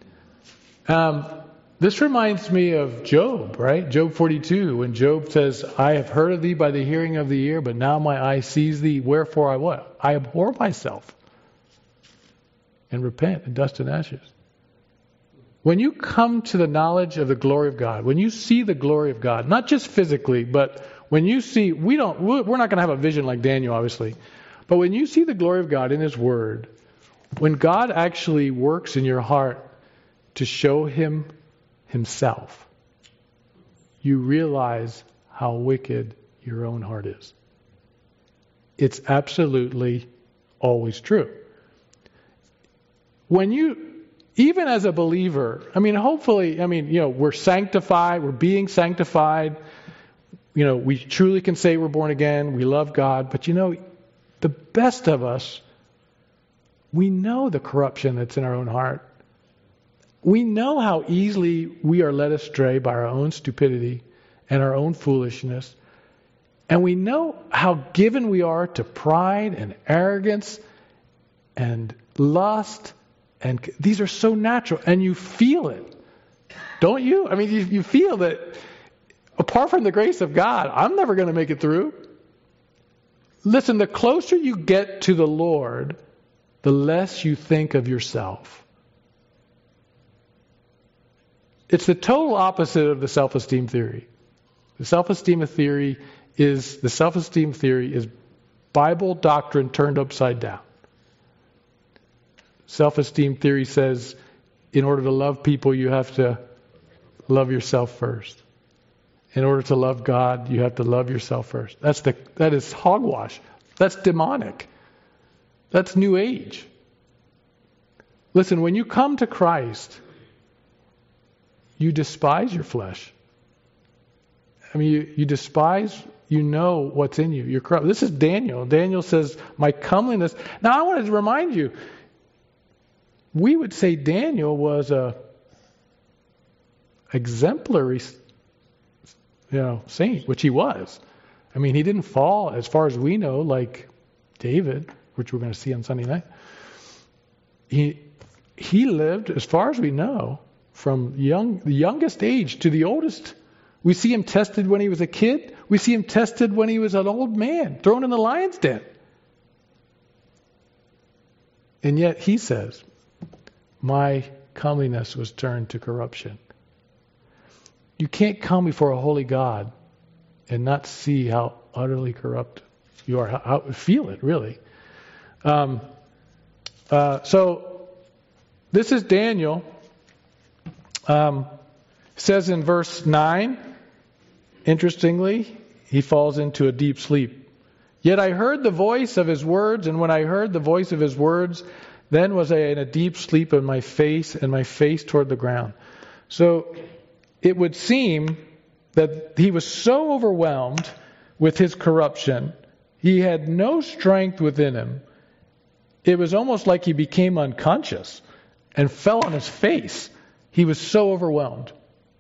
This reminds me of Job, right? Job 42, when Job says, I have heard of thee by the hearing of the ear, but now my eye sees thee. Wherefore I what? I abhor myself and repent in dust and ashes. When you come to the knowledge of the glory of God, when you see the glory of God, not just physically, but when you see, we're not going to have a vision like Daniel, obviously, but when you see the glory of God in His Word, when God actually works in your heart to show Himself, you realize how wicked your own heart is. It's absolutely always true. Even as a believer, hopefully, we're sanctified, we're being sanctified. We truly can say we're born again, we love God, but the best of us, we know the corruption that's in our own heart. We know how easily we are led astray by our own stupidity and our own foolishness. And we know how given we are to pride and arrogance and lust. And these are so natural. And you feel it. Don't you? You feel that apart from the grace of God, I'm never going to make it through. Listen, the closer you get to the Lord, the less you think of yourself. It's the total opposite of the self-esteem theory. The self-esteem theory is Bible doctrine turned upside down. Self-esteem theory says in order to love people, you have to love yourself first. In order to love God, you have to love yourself first. That is hogwash. That's demonic. That's New Age. Listen, when you come to Christ, you despise your flesh. You despise, what's in you. You're corrupt. This is Daniel. Daniel says, my comeliness. Now I wanted to remind you, we would say Daniel was a exemplary, saint, which he was. He didn't fall, as far as we know, like David, which we're going to see on Sunday night. He lived, as far as we know, from the youngest age to the oldest. We see him tested when he was a kid. We see him tested when he was an old man, thrown in the lion's den. And yet he says, my comeliness was turned to corruption. You can't come before a holy God and not see how utterly corrupt you are, how feel it, really. So this is Daniel. Says in verse 9, interestingly, he falls into a deep sleep. Yet I heard the voice of his words, and when I heard the voice of his words, Then was I in a deep sleep on my face and my face toward the ground. So it would seem that he was so overwhelmed with his corruption, he had no strength within him. It was almost like he became unconscious and fell on his face. He was so overwhelmed.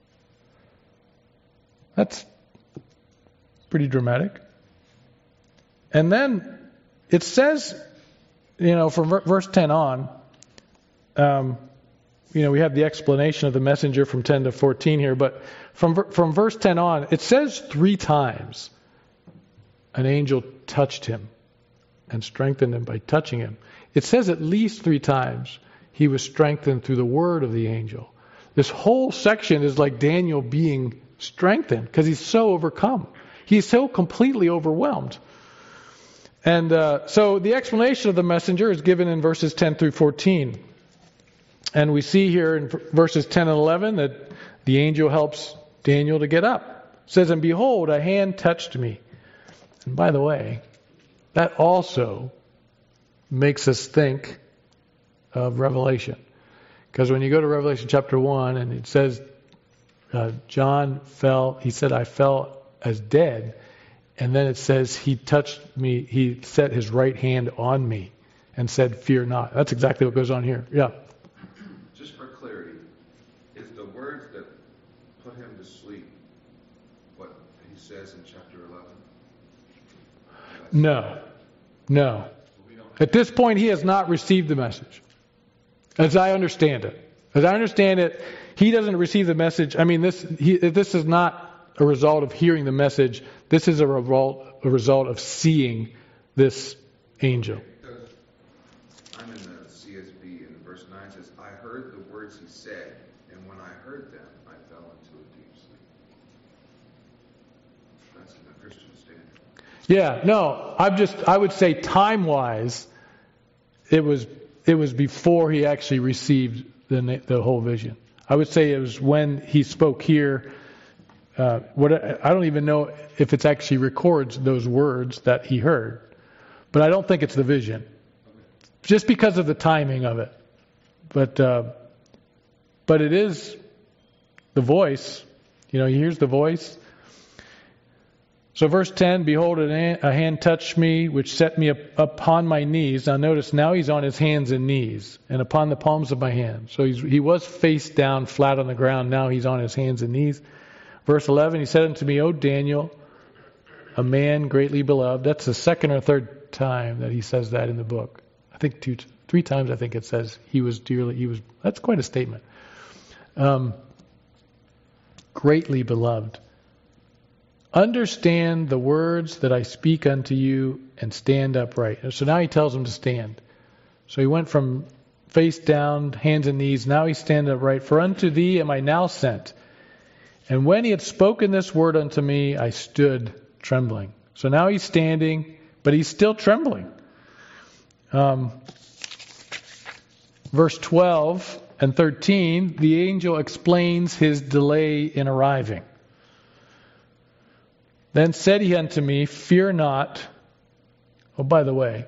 That's pretty dramatic. And then it says, from verse 10 on, we have the explanation of the messenger from 10 to 14 here, but from verse 10 on, it says 3 times an angel touched him and strengthened him by touching him. It says at least 3 times he was strengthened through the word of the angel. This whole section is like Daniel being strengthened because he's so overcome. He's so completely overwhelmed. And so the explanation of the messenger is given in verses 10 through 14. And we see here in verses 10 and 11 that the angel helps Daniel to get up. It says, and behold, a hand touched me. And by the way, that also makes us think of Revelation. Because when you go to Revelation chapter 1 and it says, John fell, he said, I fell as dead. And then it says, he touched me, he set his right hand on me and said, fear not. That's exactly what goes on here. Yeah. Just for clarity, is the words that put him to sleep what he says in chapter 11? No. At this point, he has not received the message. As I understand it, he doesn't receive the message. I mean, this is not a result of hearing the message. This is a result of seeing this angel. Because I'm in the CSB, and verse 9 says, I heard the words he said, and when I heard them, I fell into a deep sleep. That's in the Christian standard. Yeah, no, I would say time-wise, it was before he actually received the whole vision. I would say it was when he spoke here. I don't even know if it actually records those words that he heard, but I don't think it's the vision, just because of the timing of it. But it is the voice. He hears the voice. So verse 10, behold, a hand touched me, which set me upon my knees. Now notice, now he's on his hands and knees, and upon the palms of my hands. So he was face down, flat on the ground. Now he's on his hands and knees. Verse 11, he said unto me, O Daniel, a man greatly beloved. That's the second or third time that he says that in the book. I think 3 times I think it says that's quite a statement. Greatly beloved. Understand the words that I speak unto you and stand upright. So now he tells him to stand. So he went from face down, hands and knees. Now he stands upright. For unto thee am I now sent. And when he had spoken this word unto me, I stood trembling. So now he's standing, but he's still trembling. Verse 12 and 13, the angel explains his delay in arriving. Then said he unto me, fear not. Oh, by the way,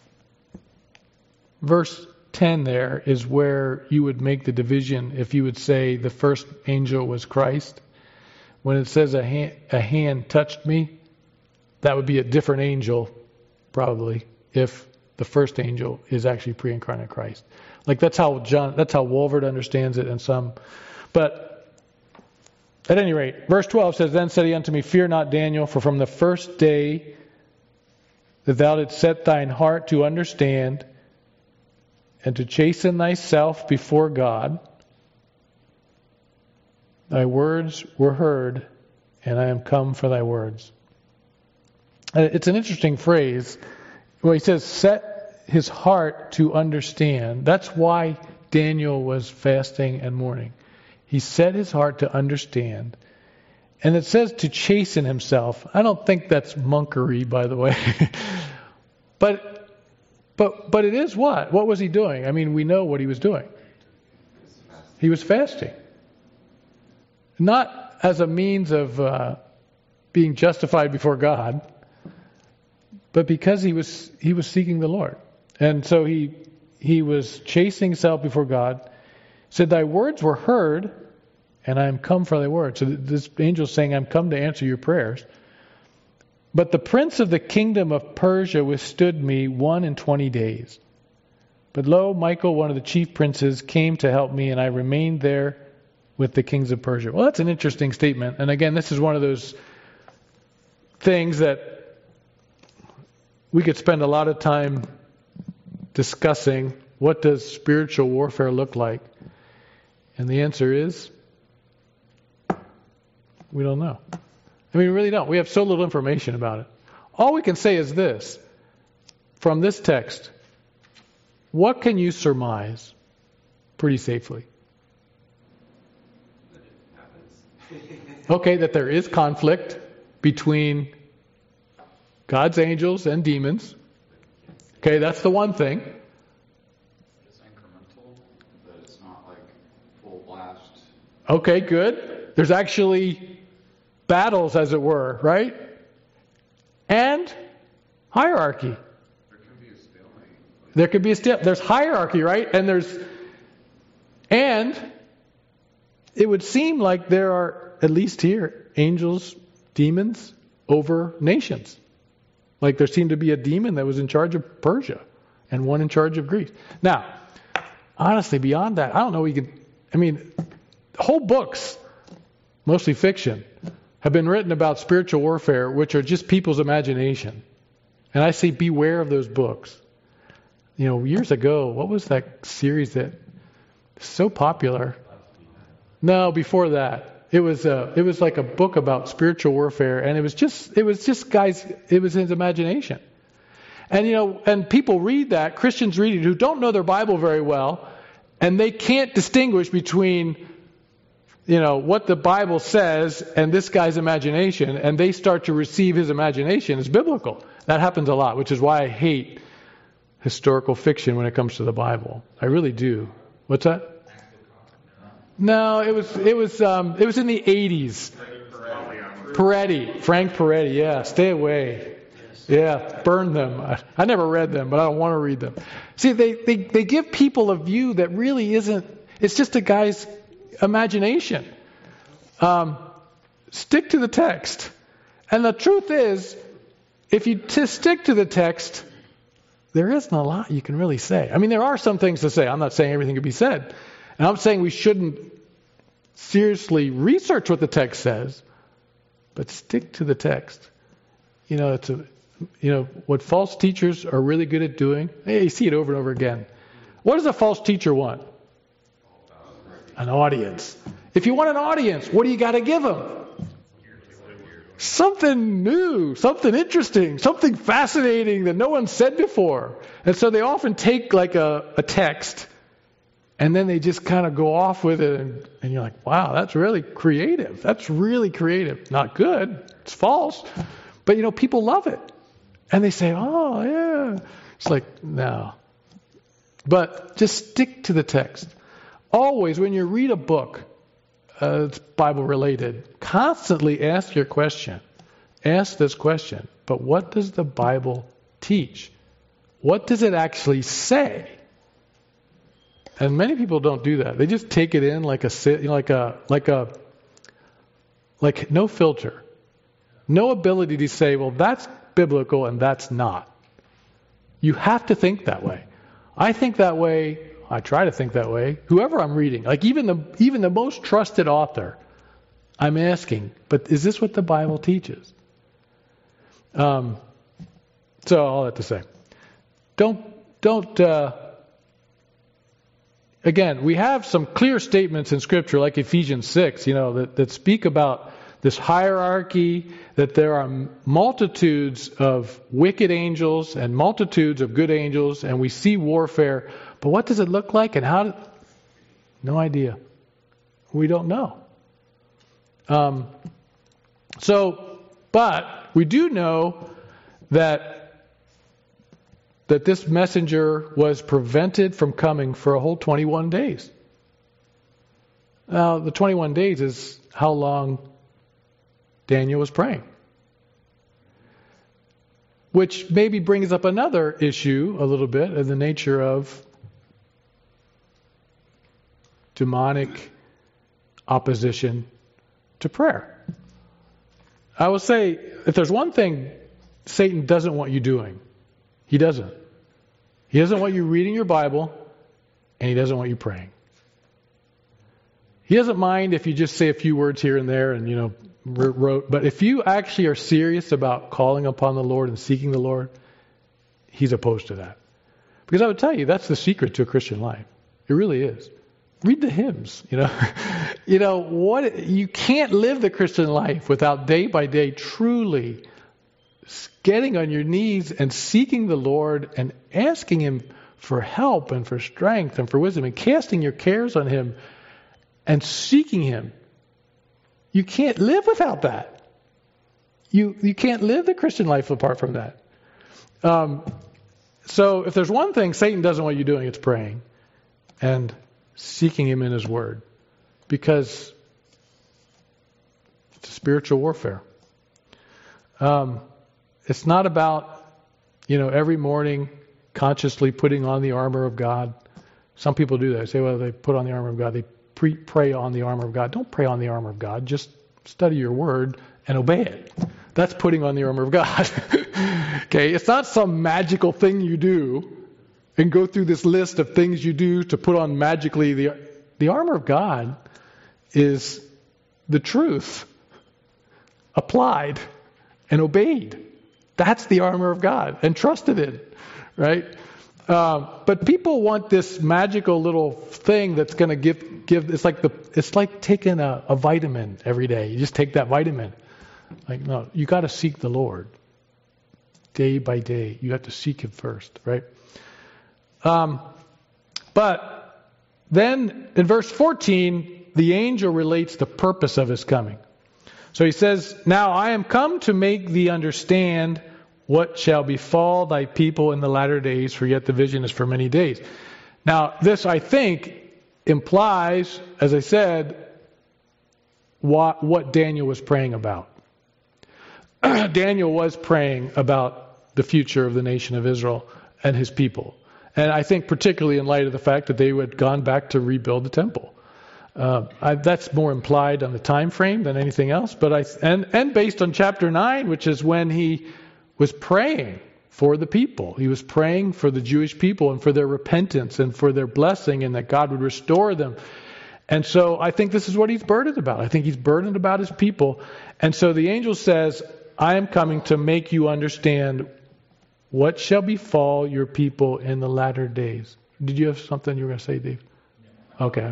verse 10 there is where you would make the division if you would say the first angel was Christ. When it says a hand touched me, that would be a different angel, probably, if the first angel is actually pre-incarnate Christ. Like that's how Walvoord understands it, and some. But at any rate, verse 12 says, then said he unto me, fear not, Daniel, for from the first day that thou didst set thine heart to understand and to chasten thyself before God, thy words were heard, and I am come for thy words. It's an interesting phrase. Well, he says, set his heart to understand. That's why Daniel was fasting and mourning. He set his heart to understand. And it says to chasten himself. I don't think that's monkery, by the way. But it is what? What was he doing? I mean, we know what he was doing. He was fasting. Not as a means of being justified before God, but because he was seeking the Lord. And so he he was chasing himself before God. Said, "Thy words were heard, and I am come for thy word." So this angel is saying, "I'm come to answer your prayers." "But the prince of the kingdom of Persia withstood me 21 days. But lo, Michael, one of the chief princes, came to help me, and I remained there with the kings of Persia." Well, that's an interesting statement. And again, this is one of those things that we could spend a lot of time discussing. What does spiritual warfare look like? And the answer is, we don't know. I mean, we really don't. We have so little information about it. All we can say is this. From this text, what can you surmise pretty safely? That it happens. Okay, that there is conflict between God's angels and demons. Okay, that's the one thing. It's incremental, that it's not like full blast. Okay, good. There's actually battles, as it were, right? And hierarchy. There can be a stalemate. There could be there's hierarchy, right? And it would seem like there are, at least here, angels, demons over nations. Like there seemed to be a demon that was in charge of Persia and one in charge of Greece. Now, honestly, beyond that, I don't know whole books, mostly fiction, have been written about spiritual warfare, which are just people's imagination. And I say beware of those books. Years ago, what was that series that was so popular? No, before that. It was like a book about spiritual warfare, and it was just guys, it was his imagination. And and people read that, Christians read it who don't know their Bible very well, and they can't distinguish between what the Bible says and this guy's imagination, and they start to receive his imagination as biblical. That happens a lot, which is why I hate historical fiction when it comes to the Bible. I really do. What's that? No, it was in the 80s. Frank Peretti, yeah, stay away. Yeah, burn them. I never read them, but I don't want to read them. See, they give people a view that really isn't, it's just a guy's imagination. Stick to the text. And the truth is, if you stick to the text, there isn't a lot you can really say. I mean, there are some things to say. I'm not saying everything can be said. And I'm saying we shouldn't seriously research what the text says, but stick to the text. What false teachers are really good at doing, you see it over and over again. What does a false teacher want? An audience. If you want an audience, what do you got to give them? Something new, something interesting, something fascinating that no one said before. And so they often take like a text, and then they just kind of go off with it, and you're like, wow, that's really creative. That's really creative. Not good. It's false. But, people love it. And they say, oh, yeah. It's like, no. But just stick to the text. Always, when you read a book that's Bible-related, constantly ask your question. Ask this question. But what does the Bible teach? What does it actually say? And many people don't do that. They just take it in like no filter. No ability to say, well, that's biblical and that's not. You have to think that way. I think that way. I try to think that way. Whoever I'm reading, like even the most trusted author, I'm asking, but is this what the Bible teaches? So all that to say, don't. Again, we have some clear statements in Scripture, like Ephesians 6, that speak about this hierarchy, that there are multitudes of wicked angels and multitudes of good angels, and we see warfare. But what does it look like, and how? No idea. We don't know. But we do know that this messenger was prevented from coming for a whole 21 days. Now, the 21 days is how long Daniel was praying. Which maybe brings up another issue a little bit in the nature of demonic opposition to prayer. I will say, if there's one thing Satan doesn't want you doing, he doesn't. He doesn't want you reading your Bible, and he doesn't want you praying. He doesn't mind if you just say a few words here and there and, wrote. But if you actually are serious about calling upon the Lord and seeking the Lord, he's opposed to that. Because I would tell you, that's the secret to a Christian life. It really is. Read the hymns, you can't live the Christian life without day by day truly getting on your knees and seeking the Lord and asking Him for help and for strength and for wisdom and casting your cares on Him and seeking Him. You can't live without that. You can't live the Christian life apart from that. So if there's one thing Satan doesn't want you doing, it's praying and seeking Him in His Word, because it's a spiritual warfare. It's not about, every morning consciously putting on the armor of God. Some people do that. They say, well, they put on the armor of God. They pray on the armor of God. Don't pray on the armor of God. Just study your Word and obey it. That's putting on the armor of God. Okay, it's not some magical thing you do and go through this list of things you do to put on magically. The armor of God is the truth applied and obeyed. That's the armor of God and trusted in, right? But people want this magical little thing that's going to give. It's like taking a vitamin every day. You just take that vitamin. No, you got to seek the Lord day by day. You have to seek Him first, right? But then in verse 14, the angel relates the purpose of his coming. So he says, "Now I am come to make thee understand what shall befall thy people in the latter days, for yet the vision is for many days." Now, this, I think, implies, as I said, what Daniel was praying about. Daniel was praying about the future of the nation of Israel and his people. And I think particularly in light of the fact that they had gone back to rebuild the temple. That's more implied on the time frame than anything else. But and based on chapter 9, which is when he was praying for the people. He was praying for the Jewish people and for their repentance and for their blessing and that God would restore them. And so I think this is what he's burdened about. I think he's burdened about his people. And so the angel says, "I am coming to make you understand what shall befall your people in the latter days." Did you have something you were going to say, Dave? Okay.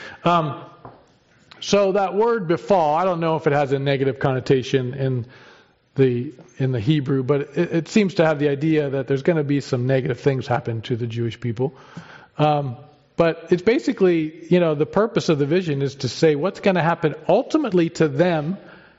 So that word befall, I don't know if it has a negative connotation in the Hebrew, but it seems to have the idea that there's going to be some negative things happen to the Jewish people. But it's basically, the purpose of the vision is to say what's going to happen ultimately to them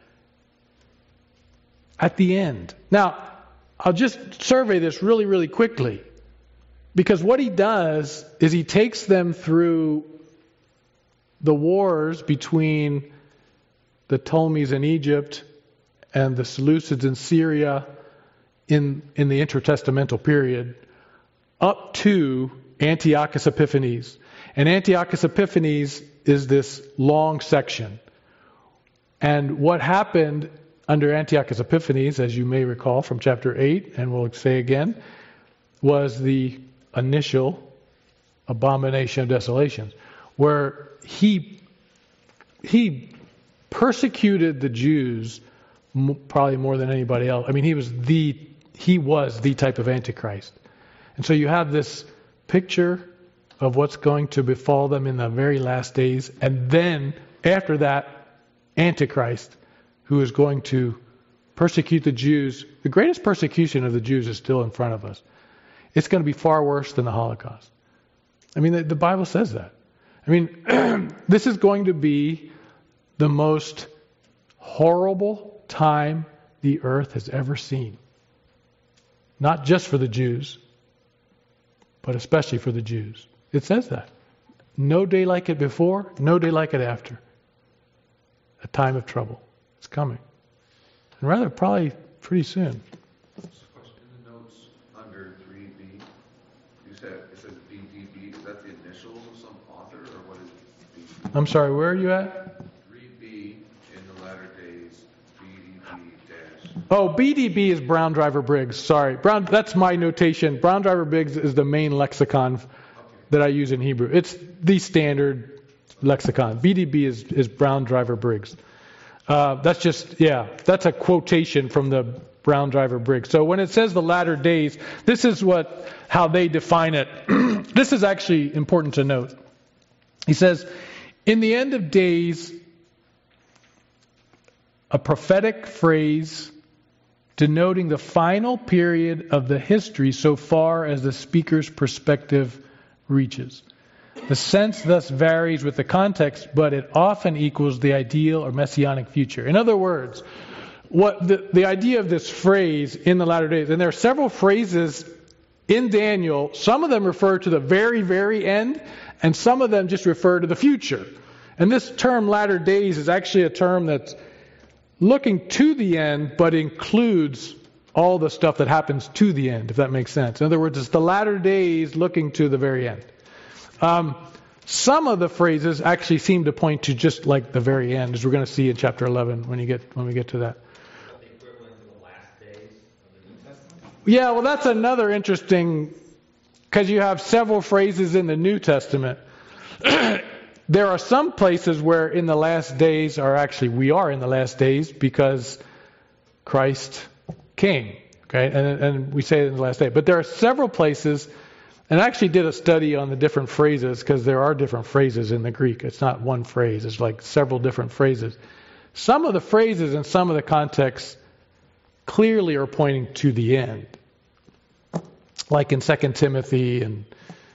at the end. Now, I'll just survey this really, really quickly. Because what he does is he takes them through the wars between the Ptolemies in Egypt and the Seleucids in Syria in the intertestamental period up to Antiochus Epiphanes. And Antiochus Epiphanes is this long section. And what happened under Antiochus Epiphanes, as you may recall from chapter 8, and we'll say again, was the initial abomination of desolations, where he persecuted the Jews probably more than anybody else. I mean, he was the type of Antichrist. And so you have this picture of what's going to befall them in the very last days, and then after that, Antichrist, who is going to persecute the Jews. The greatest persecution of the Jews is still in front of us. It's going to be far worse than the Holocaust. I mean, the Bible says that. I mean, this is going to be the most horrible time the earth has ever seen. Not just for the Jews, but especially for the Jews. It says that. No day like it before, no day like it after. A time of trouble. It's coming. And rather, probably pretty soon. Just a question. In the notes under 3B, you said it says BDB. Is that the initials of some author, or what is B? I'm sorry, where are you at? 3B in the latter days, BDB dash. Oh, BDB is Brown Driver Briggs. Sorry. That's my notation. Brown Driver Briggs is the main lexicon that I use in Hebrew. It's the standard lexicon. BDB is Brown Driver Briggs. That's a quotation from the Brown Driver Briggs. So when it says the latter days, this is how they define it. This is actually important to note. He says, in the end of days, a prophetic phrase denoting the final period of the history so far as the speaker's perspective reaches. The sense thus varies with the context, but it often equals the ideal or messianic future. In other words, what the idea of this phrase in the latter days, and there are several phrases in Daniel, some of them refer to the very, very end, and some of them just refer to the future. And this term latter days is actually a term that's looking to the end, but includes all the stuff that happens to the end, if that makes sense. In other words, it's the latter days looking to the very end. Some of the phrases actually seem to point to just like the very end, as we're going to see in chapter 11 when we get to that. The equivalent to the last days of the New Testament? Yeah, well, that's another interesting, because you have several phrases in the New Testament. There are some places where in the last days we are in the last days because Christ came. Okay, and we say it in the last day. But there are several places, and I actually did a study on the different phrases because there are different phrases in the Greek. It's not one phrase. It's like several different phrases. Some of the phrases in some of the contexts clearly are pointing to the end. Like in 2 Timothy and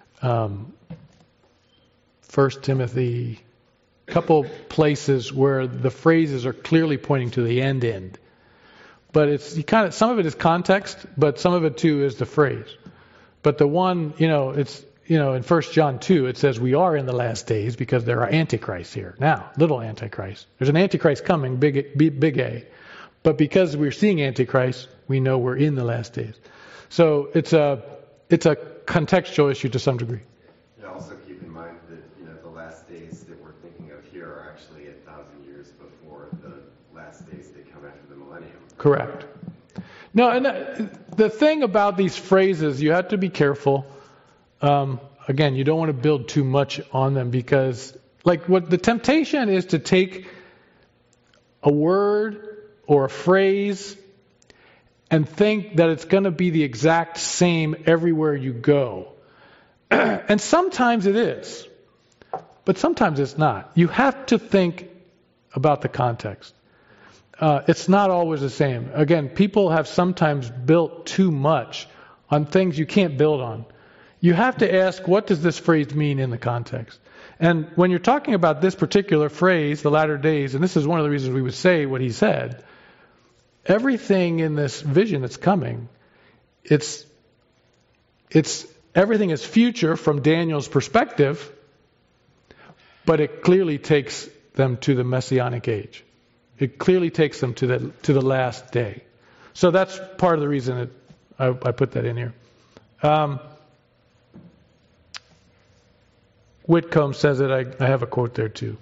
1 Timothy, a couple places where the phrases are clearly pointing to the end. But some of it is context, but some of it too is the phrase. But the one, it's in 1 John 2, it says we are in the last days because there are antichrists here. Now, little antichrist. There's an antichrist coming, big A. But because we're seeing antichrist, we know we're in the last days. So it's a contextual issue to some degree. And also keep in mind that the last days that we're thinking of here are actually 1,000 years before the last days that come after the millennium. Correct. No, and the thing about these phrases, you have to be careful. Again, you don't want to build too much on them because, what the temptation is to take a word or a phrase and think that it's going to be the exact same everywhere you go. And sometimes it is, but sometimes it's not. You have to think about the context. It's not always the same. Again, people have sometimes built too much on things you can't build on. You have to ask, what does this phrase mean in the context? And when you're talking about this particular phrase, the latter days, and this is one of the reasons we would say what he said, everything in this vision that's coming, it's everything is future from Daniel's perspective, but it clearly takes them to the Messianic age. It clearly takes them to the last day. So that's part of the reason that I put that in here. Whitcomb says it. I have a quote there too.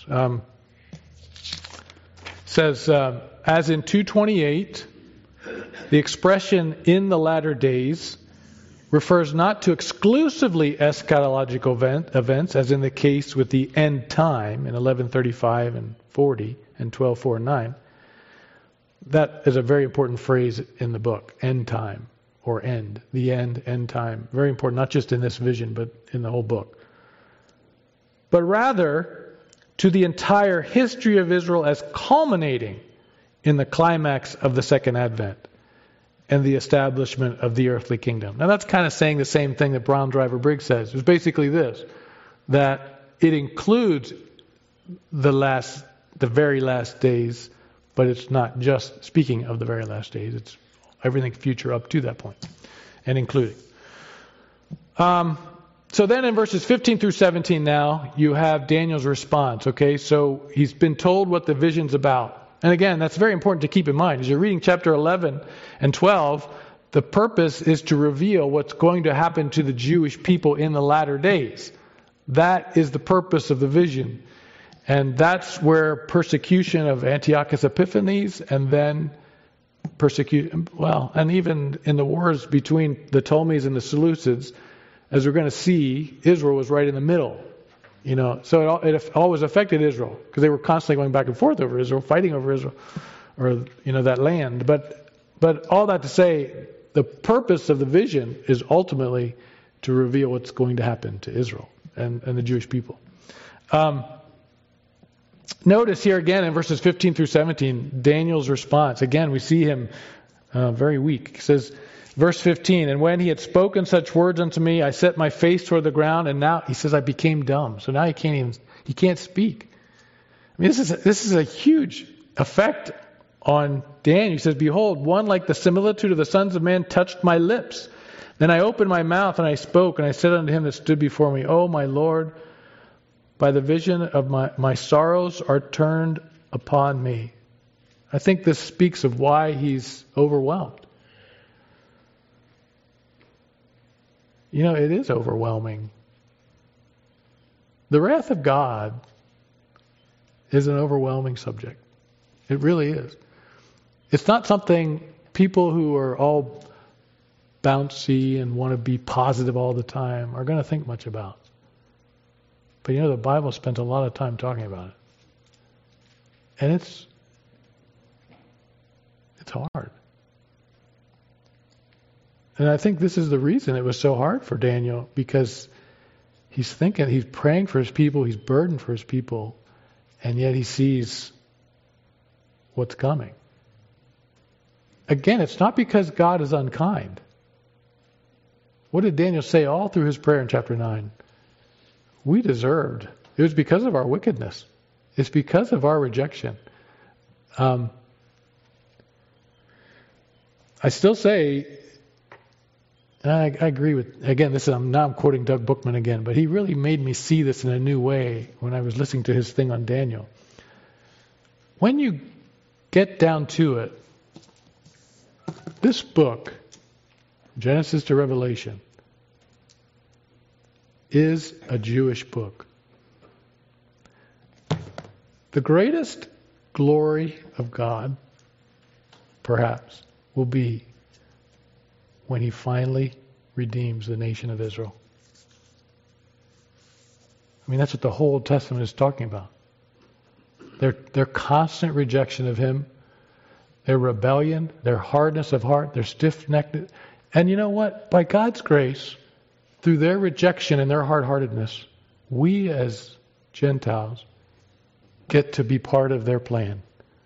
Says, as in 2:28, the expression "in the latter days" refers not to exclusively eschatological events, as in the case with the end time in 11:35 and 40 and 12:4 and 9. That is a very important phrase in the book, end time or end. The end time. Very important, not just in this vision, but in the whole book. But rather to the entire history of Israel as culminating in the climax of the second advent and the establishment of the earthly kingdom. Now that's kind of saying the same thing that Brown Driver Briggs says. It's basically this, that it includes the very last days, but it's not just speaking of the very last days. It's everything future up to that point and including. So then in verses 15 through 17 now, you have Daniel's response. Okay, so he's been told what the vision's about. And again, that's very important to keep in mind. As you're reading chapter 11 and 12, the purpose is to reveal what's going to happen to the Jewish people in the latter days. That is the purpose of the vision. And that's where persecution of Antiochus Epiphanes and then persecution, and even in the wars between the Ptolemies and the Seleucids, as we're going to see, Israel was right in the middle. So it always affected Israel because they were constantly going back and forth over Israel, fighting over Israel, or that land. But all that to say, the purpose of the vision is ultimately to reveal what's going to happen to Israel and the Jewish people. Notice here again in verses 15 through 17, Daniel's response. Again, we see him very weak. He says, verse 15, and when he had spoken such words unto me, I set my face toward the ground, and now, he says, I became dumb. So now he can't speak. I mean, this is a huge effect on Daniel. He says, behold, one like the similitude of the sons of men touched my lips. Then I opened my mouth, and I spoke, and I said unto him that stood before me, O my Lord, by the vision of my sorrows are turned upon me. I think this speaks of why he's overwhelmed. It is overwhelming. The wrath of God is an overwhelming subject. It really is. It's not something people who are all bouncy and want to be positive all the time are going to think much about. But the Bible spent a lot of time talking about it. And it's hard. And I think this is the reason it was so hard for Daniel, because he's praying for his people, he's burdened for his people, and yet he sees what's coming. Again, it's not because God is unkind. What did Daniel say all through his prayer in chapter 9? We deserved. It was because of our wickedness. It's because of our rejection. I still say, and I agree with, again, now I'm quoting Doug Bookman again, but he really made me see this in a new way when I was listening to his thing on Daniel. When you get down to it, this book, Genesis to Revelation, is a Jewish book. The greatest glory of God, perhaps, will be when he finally redeems the nation of Israel. I mean, that's what the whole Old Testament is talking about. Their constant rejection of him, their rebellion, their hardness of heart, their stiff-necked. And you know what? By God's grace, through their rejection and their hard-heartedness, we as Gentiles get to be part of their plan.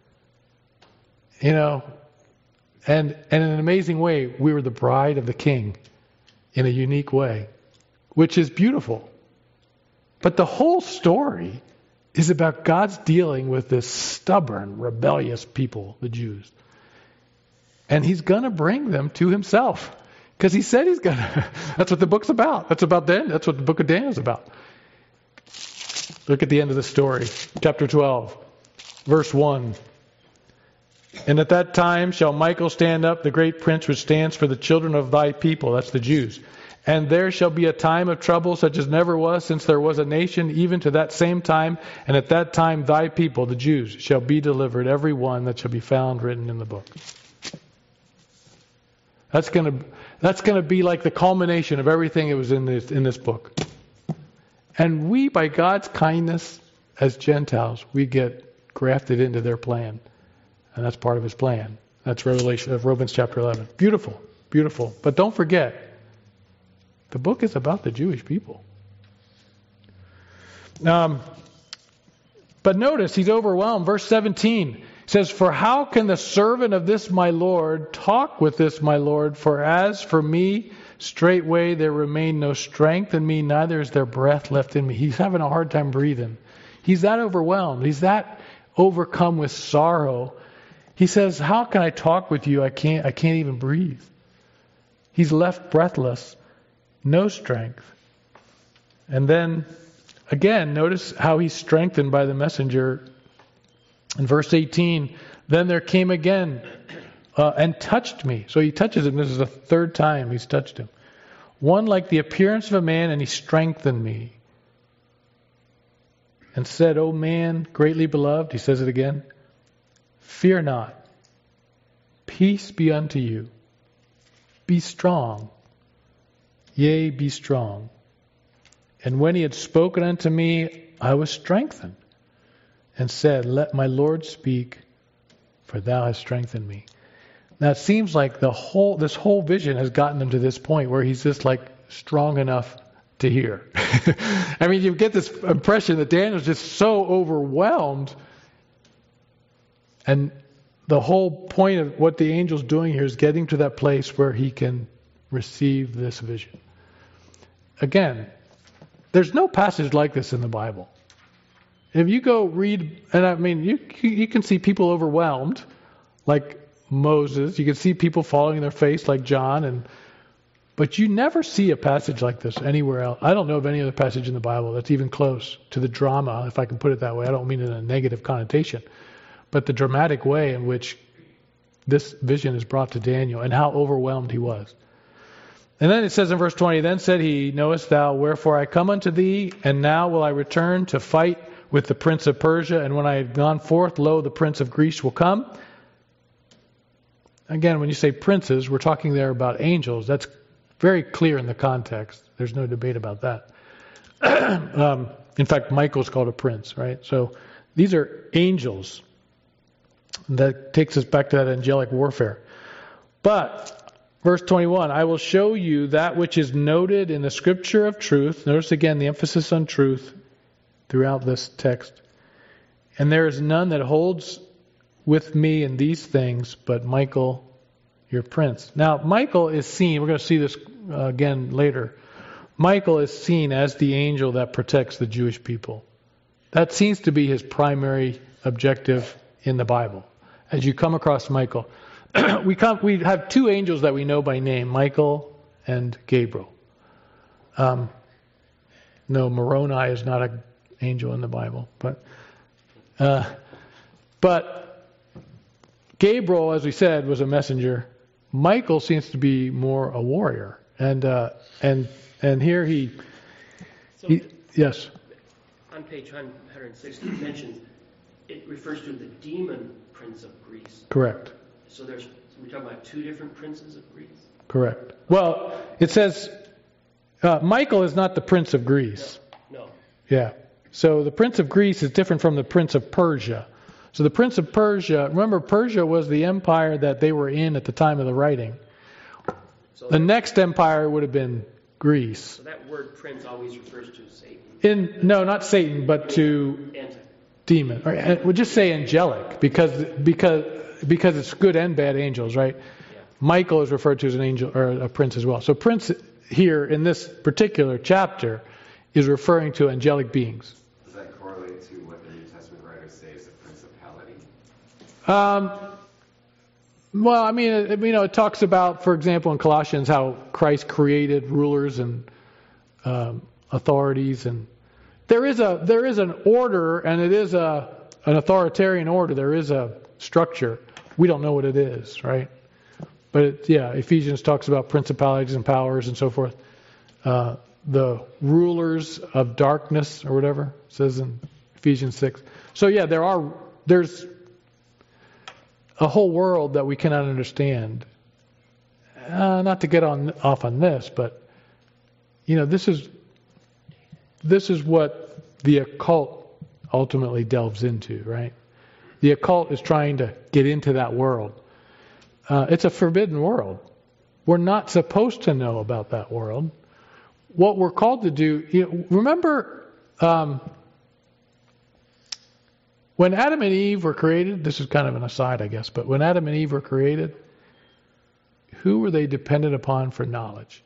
And in an amazing way, we were the bride of the King in a unique way, which is beautiful. But the whole story is about God's dealing with this stubborn, rebellious people, the Jews. And he's going to bring them to himself. Because he said he's going to. That's what the book's about. That's what the book of Daniel is about. Look at the end of the story. Chapter 12, verse 1. And at that time shall Michael stand up, the great prince which stands for the children of thy people. That's the Jews. And there shall be a time of trouble such as never was since there was a nation, even to that same time. And at that time thy people, the Jews, shall be delivered, every one that shall be found written in the book. That's going to be like the culmination of everything that was in this book. And we, by God's kindness, as Gentiles, we get grafted into their plan. And that's part of his plan. That's Romans chapter 11. Beautiful, beautiful. But don't forget, the book is about the Jewish people. But notice, he's overwhelmed. Verse 17 says, for how can the servant of this my Lord talk with this my Lord? For as for me, straightway there remained no strength in me, neither is there breath left in me. He's having a hard time breathing. He's that overwhelmed. He's that overcome with sorrow. He says, how can I talk with you? I can't even breathe. He's left breathless, no strength. And then, again, notice how he's strengthened by the messenger. In verse 18, then there came again and touched me. So he touches him. This is the third time he's touched him. One like the appearance of a man, and he strengthened me. and said, O man, greatly beloved, he says it again, fear not. Peace be unto you. Be strong. Yea, be strong. And when he had spoken unto me, I was strengthened, and said, Let my Lord speak, for thou hast strengthened me. Now it seems like this whole vision has gotten him to this point where he's just like strong enough to hear. I mean, you get this impression that Daniel's just so overwhelmed, and the whole point of what the angel's doing here is getting to that place where he can receive this vision. Again, there's no passage like this in the Bible. If you go read, and I mean, you can see people overwhelmed, like Moses. You can see people falling on their face, like John, but you never see a passage like this anywhere else. I don't know of any other passage in the Bible that's even close to the drama, if I can put it that way. I don't mean it in a negative connotation, but the dramatic way in which this vision is brought to Daniel and how overwhelmed he was. And then it says in verse 20, Then said he, Knowest thou wherefore I come unto thee? And now will I return to fight with the prince of Persia. And when I had gone forth, lo, the prince of Greece will come. Again, when you say princes, we're talking there about angels. That's very clear in the context. There's no debate about that. In fact, Michael's called a prince, right? So these are angels. That takes us back to that angelic warfare. But verse 21, I will show you that which is noted in the scripture of truth. Notice again the emphasis on truth throughout this text. And there is none that holds with me in these things but Michael, your prince. Now, Michael is seen, we're going to see this again later. Michael is seen as the angel that protects the Jewish people. That seems to be his primary objective in the Bible. As you come across Michael, we have two angels that we know by name, Michael and Gabriel. No, Moroni is not an angel in the Bible, but Gabriel, as we said, was a messenger. Michael seems to be more a warrior, and here yes. On page 160, it mentions it refers to the demon prince of Greece. Correct. So we're talking about two different princes of Greece? Correct. Well, it says Michael is not the prince of Greece. No. Yeah. So the prince of Greece is different from the prince of Persia. So the prince of Persia, remember Persia was the empire that they were in at the time of the writing. So the next empire would have been Greece. So that word prince always refers to Satan. No, not Satan, but to demon. Or we'll just say angelic because it's good and bad angels, right? Yeah. Michael is referred to as an angel or a prince as well. So prince here in this particular chapter is referring to angelic beings. Does that correlate to what the New Testament writers say is a principality? Well, I mean, it talks about, for example, in Colossians, how Christ created rulers and authorities, and there is an order, and it is an authoritarian order. There is a structure. We don't know what it is, right? But Ephesians talks about principalities and powers and so forth. The rulers of darkness or whatever it says in Ephesians 6. So there's a whole world that we cannot understand. Not to get off on this, but this is what the occult ultimately delves into, right? The occult is trying to get into that world. It's a forbidden world. We're not supposed to know about that world. What we're called to do, remember when Adam and Eve were created, this is kind of an aside, I guess, but when Adam and Eve were created, who were they dependent upon for knowledge?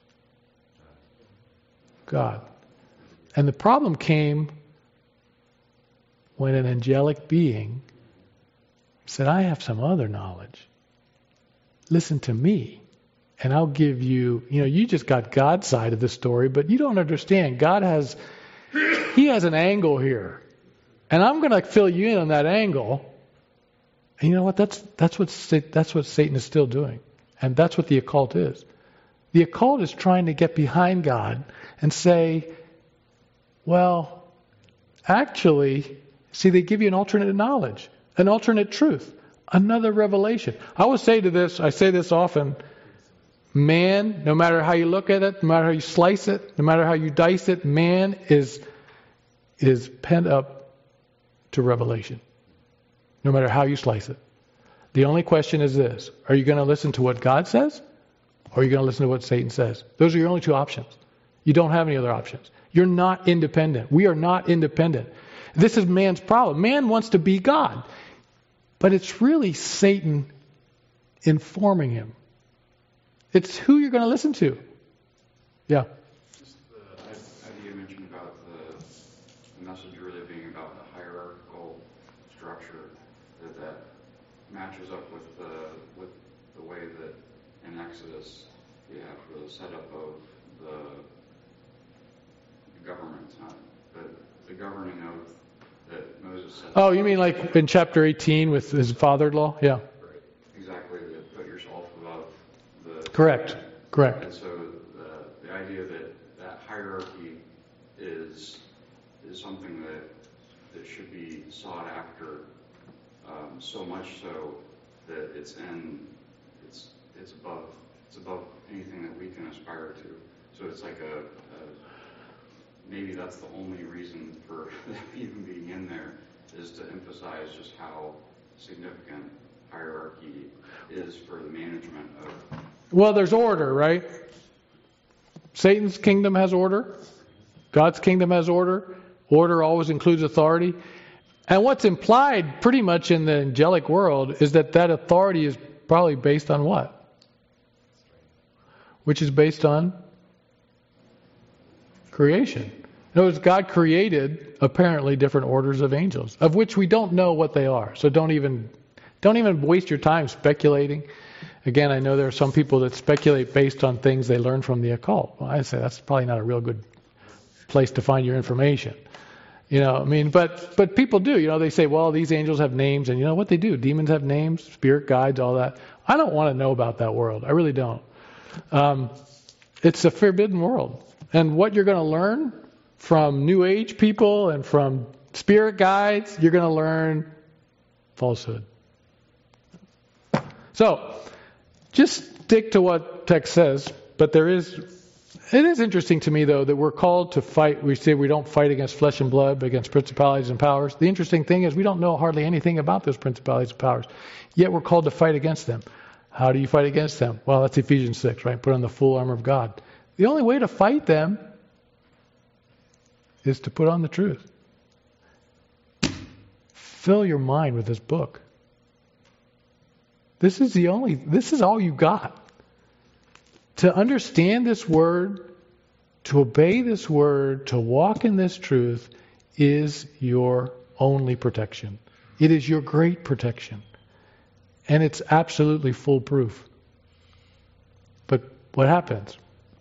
God. And the problem came when an angelic being said, I have some other knowledge. Listen to me. And I'll give you, you just got God's side of the story, but you don't understand. God has an angle here. And I'm going to fill you in on that angle. And you know what? That's what Satan is still doing. And that's what the occult is. The occult is trying to get behind God and say, well, actually, see, they give you an alternate knowledge, an alternate truth, another revelation. I always say I say this often, man, no matter how you look at it, no matter how you slice it, no matter how you dice it, man is pent up to revelation. No matter how you slice it. The only question is this: are you going to listen to what God says, or are you going to listen to what Satan says? Those are your only two options. You don't have any other options. You're not independent. We are not independent. This is man's problem. Man wants to be God. But it's really Satan informing him. It's who you're going to listen to. Yeah. Just the idea you mentioned about the message really being about the hierarchical structure, that matches up with the way that in Exodus we have the setup of the government, the governing oath that Moses said. Oh, you mean like in chapter 18 with his father-in-law? Yeah. Exactly. That put yourself above the. Correct. And so the idea that hierarchy is something that should be sought after, so much so that it's above anything that we can aspire to. So it's like maybe that's the only reason for them even being in there, is to emphasize just how significant hierarchy is for the management of. Well, there's order, right? Satan's kingdom has order. God's kingdom has order. Order always includes authority. And what's implied pretty much in the angelic world is that authority is probably based on what? Which is based on creation. In other words, God created apparently different orders of angels, of which we don't know what they are. So don't even waste your time speculating. Again, I know there are some people that speculate based on things they learn from the occult. Well, I say that's probably not a real good place to find your information. But people do. They say, well, these angels have names, and you know what they do? Demons have names, spirit guides, all that. I don't want to know about that world. I really don't. It's a forbidden world. And what you're going to learn from New Age people and from spirit guides, you're going to learn falsehood. So, just stick to what text says. But it is interesting to me, though, that we're called to fight. We say we don't fight against flesh and blood, but against principalities and powers. The interesting thing is we don't know hardly anything about those principalities and powers. Yet we're called to fight against them. How do you fight against them? Well, that's Ephesians 6, right? Put on the full armor of God. The only way to fight them is to put on the truth. Fill your mind with this book. This is all you got. To understand this word, to obey this word, to walk in this truth is your only protection. It is your great protection. And it's absolutely foolproof. But what happens?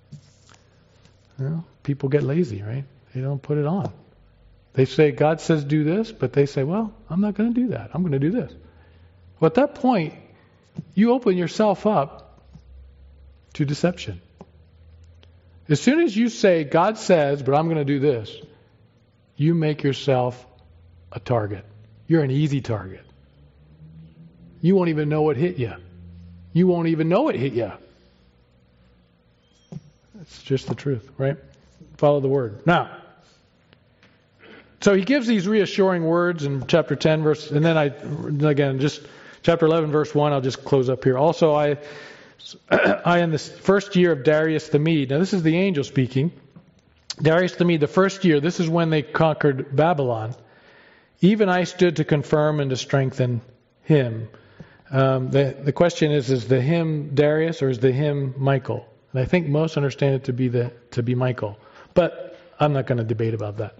People get lazy, right? They don't put it on. They say, God says do this, but they say, well, I'm not going to do that. I'm going to do this. Well, at that point, you open yourself up to deception. As soon as you say, God says, but I'm going to do this, you make yourself a target. You're an easy target. You won't even know it hit you. You won't even know it hit you. It's just the truth, right? Follow the word. Now, so he gives these reassuring words in chapter 10, and then just chapter 11, verse 1, I'll just close up here. Also, I in the first year of Darius the Mede, now this is the angel speaking, Darius the Mede, the first year, this is when they conquered Babylon. Even I stood to confirm and to strengthen him. The question is the him Darius or is the him Michael? And I think most understand it to be Michael. But I'm not going to debate about that.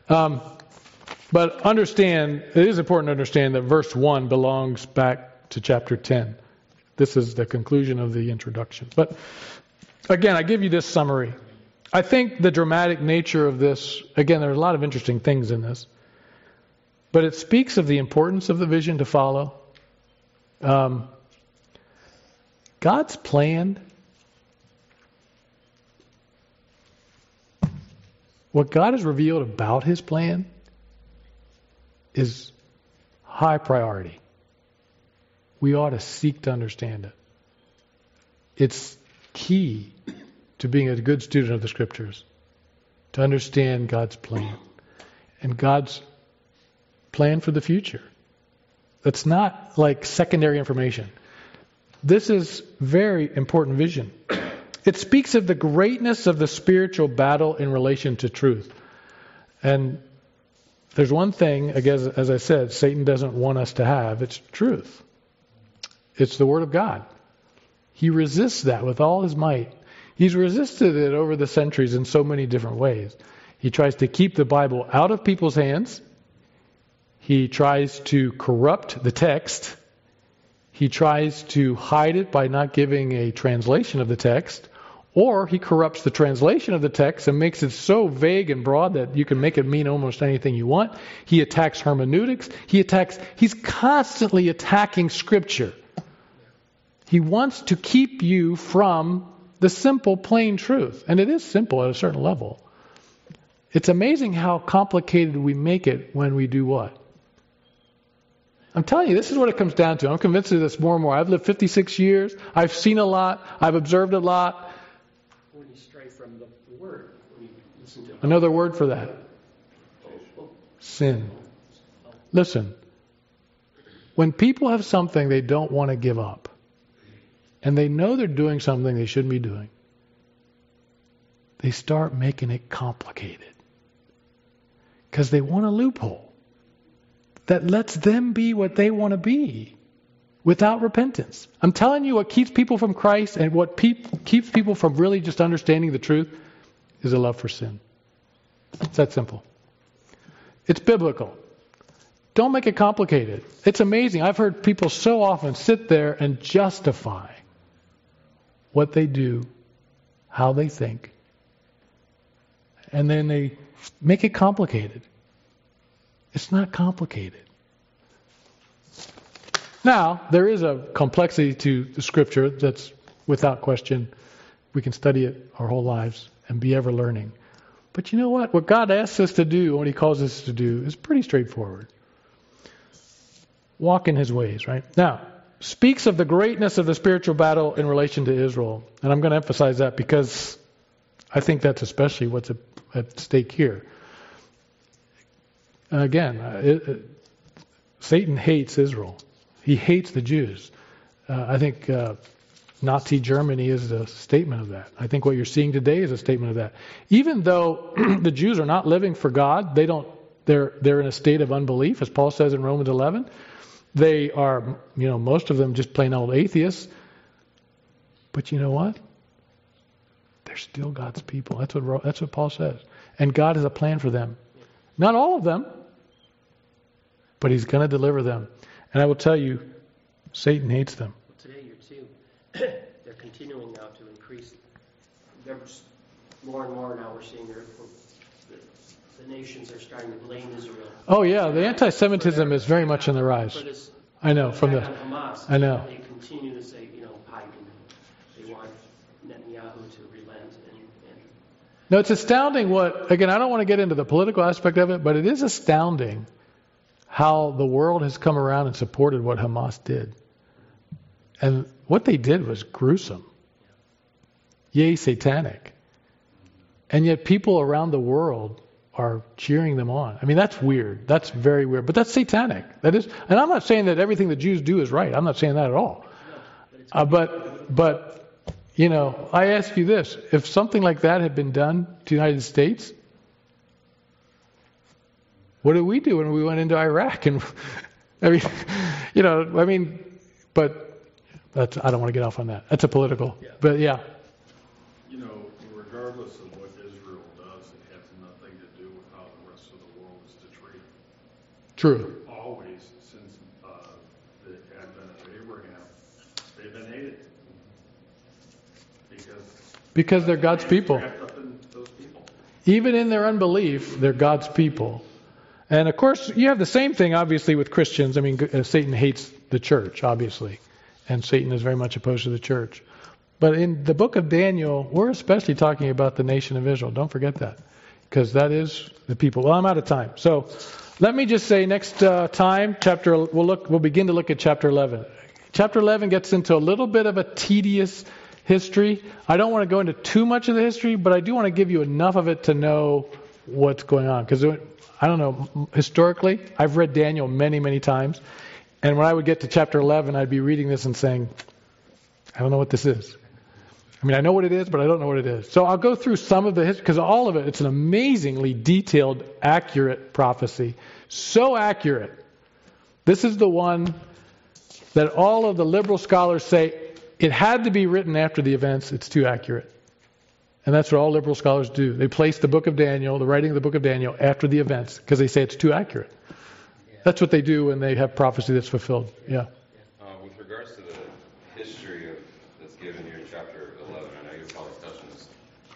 But it is important to understand that verse 1 belongs back to chapter 10. This is the conclusion of the introduction. But again, I give you this summary. I think the dramatic nature of this, again, there's a lot of interesting things in this. But it speaks of the importance of the vision to follow. God's plan, what God has revealed about His plan is high priority. We ought to seek to understand it. It's key to being a good student of the Scriptures, to understand God's plan and God's plan for the future. That's not like secondary information. This is very important vision. It speaks of the greatness of the spiritual battle in relation to truth. And there's one thing, I guess, as I said, Satan doesn't want us to have. It's truth. It's the Word of God. He resists that with all his might. He's resisted it over the centuries in so many different ways. He tries to keep the Bible out of people's hands. He tries to corrupt the text. He tries to hide it by not giving a translation of the text. Or he corrupts the translation of the text and makes it so vague and broad that you can make it mean almost anything you want. He attacks hermeneutics. He's constantly attacking Scripture. He wants to keep you from the simple, plain truth. And it is simple at a certain level. It's amazing how complicated we make it when we do what? I'm telling you, this is what it comes down to. I'm convinced of this more and more. I've lived 56 years. I've seen a lot. I've observed a lot. When you stray from the Word, when you listen to Another word for that. Sin. Listen. When people have something they don't want to give up, and they know they're doing something they shouldn't be doing, they start making it complicated. Because they want a loophole that lets them be what they want to be without repentance. I'm telling you, what keeps people from Christ and what keeps people from really just understanding the truth is a love for sin. It's that simple. It's biblical. Don't make it complicated. It's amazing. I've heard people so often sit there and justify what they do, how they think, and then they make it complicated. It's not complicated. Now, there is a complexity to the Scripture that's without question. We can study it our whole lives and be ever learning. But you know what? What God asks us to do, what He calls us to do, is pretty straightforward. Walk in His ways, right? Now, speaks of the greatness of the spiritual battle in relation to Israel. And I'm going to emphasize that because I think that's especially what's at stake here. Again, Satan hates Israel. He hates the Jews. I think Nazi Germany is a statement of that. I think what you're seeing today is a statement of that. Even though the Jews are not living for God, they're in a state of unbelief, as Paul says in Romans 11. They are, most of them just plain old atheists. But you know what? They're still God's people. That's what Paul says. And God has a plan for them. Not all of them, but He's going to deliver them. And I will tell you, Satan hates them. Well, today you're too. They're continuing now to increase. There's more and more now we're seeing the nations are starting to blame Israel. Oh yeah, the anti-Semitism is very much on the rise. For this I know from the. attack on Hamas. I know. They continue to say, they want Netanyahu to relent and No, it's astounding again, I don't want to get into the political aspect of it, but it is astounding how the world has come around and supported what Hamas did. And what they did was gruesome. Yea, satanic. And yet people around the world are cheering them on. I mean, that's weird. That's very weird. But that's satanic. That is, and I'm not saying that everything the Jews do is right. I'm not saying that at all. But I ask you this. If something like that had been done to the United States, what did we do when we went into Iraq? And but I don't want to get off on that. That's a political. Yeah. But yeah. Regardless of what Israel does, it has nothing to do with how the rest of the world is to treat them. True. Always, since the advent of Abraham, they've been hated. Because they're God's people. Wrapped up in those people. Even in their unbelief, they're God's people. And of course, you have the same thing, obviously, with Christians. I mean, Satan hates the church, obviously. And Satan is very much opposed to the church. But in the book of Daniel, we're especially talking about the nation of Israel. Don't forget that. Because that is the people. Well, I'm out of time. So Let me just say next time, we'll begin to look at chapter 11. Chapter 11 gets into a little bit of a tedious history. I don't want to go into too much of the history, but I do want to give you enough of it to know what's going on. Because I don't know, historically, I've read Daniel many, many times. And when I would get to chapter 11, I'd be reading this and saying, I don't know what this is. I mean, I know what it is, but I don't know what it is. So I'll go through some of the history, because all of it, it's an amazingly detailed, accurate prophecy. So accurate. This is the one that all of the liberal scholars say it had to be written after the events. It's too accurate. And that's what all liberal scholars do. They place the book of Daniel, the writing of the book of Daniel, after the events, because they say it's too accurate. That's what they do when they have prophecy that's fulfilled. Yeah. With regards to the history that's given here in chapter 11, I know you'll probably touch on this.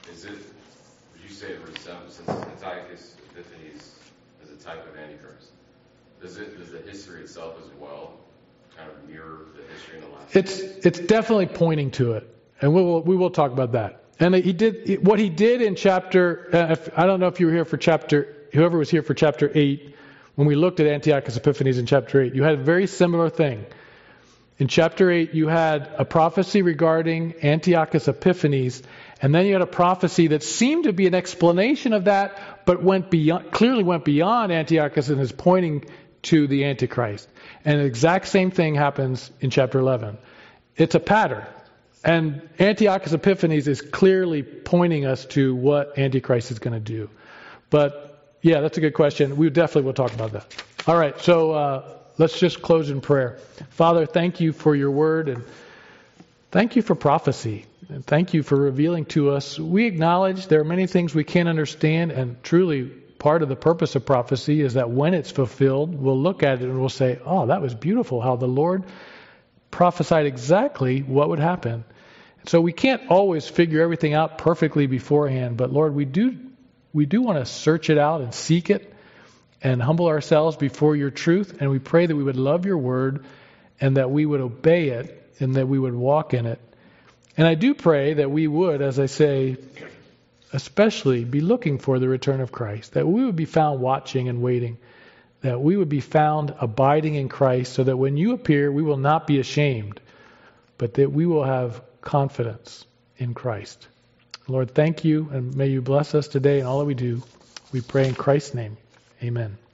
Would you say it resembles, since Antiochus Epiphanes is a type of Antichrist, does the history itself as well kind of mirror the history in the last? It's definitely pointing to it, and we will talk about that. And what he did in chapter. I don't know if you were here for whoever was here for chapter 8. When we looked at Antiochus Epiphanes in chapter 8, you had a very similar thing. In chapter 8, you had a prophecy regarding Antiochus Epiphanes, and then you had a prophecy that seemed to be an explanation of that, but clearly went beyond Antiochus and is pointing to the Antichrist. And the exact same thing happens in chapter 11. It's a pattern. And Antiochus Epiphanes is clearly pointing us to what Antichrist is going to do. But yeah, that's a good question. We definitely will talk about that. All right, so let's just close in prayer. Father, thank you for your word, and thank you for prophecy. And thank you for revealing to us. We acknowledge there are many things we can't understand, and truly part of the purpose of prophecy is that when it's fulfilled, we'll look at it and we'll say, oh, that was beautiful, how the Lord prophesied exactly what would happen. So we can't always figure everything out perfectly beforehand, but Lord, we do want to search it out and seek it and humble ourselves before your truth. And we pray that we would love your word and that we would obey it and that we would walk in it. And I do pray that we would, as I say, especially be looking for the return of Christ, that we would be found watching and waiting, that we would be found abiding in Christ so that when you appear, we will not be ashamed, but that we will have confidence in Christ. Lord, thank you, and may you bless us today in all that we do. We pray in Christ's name. Amen.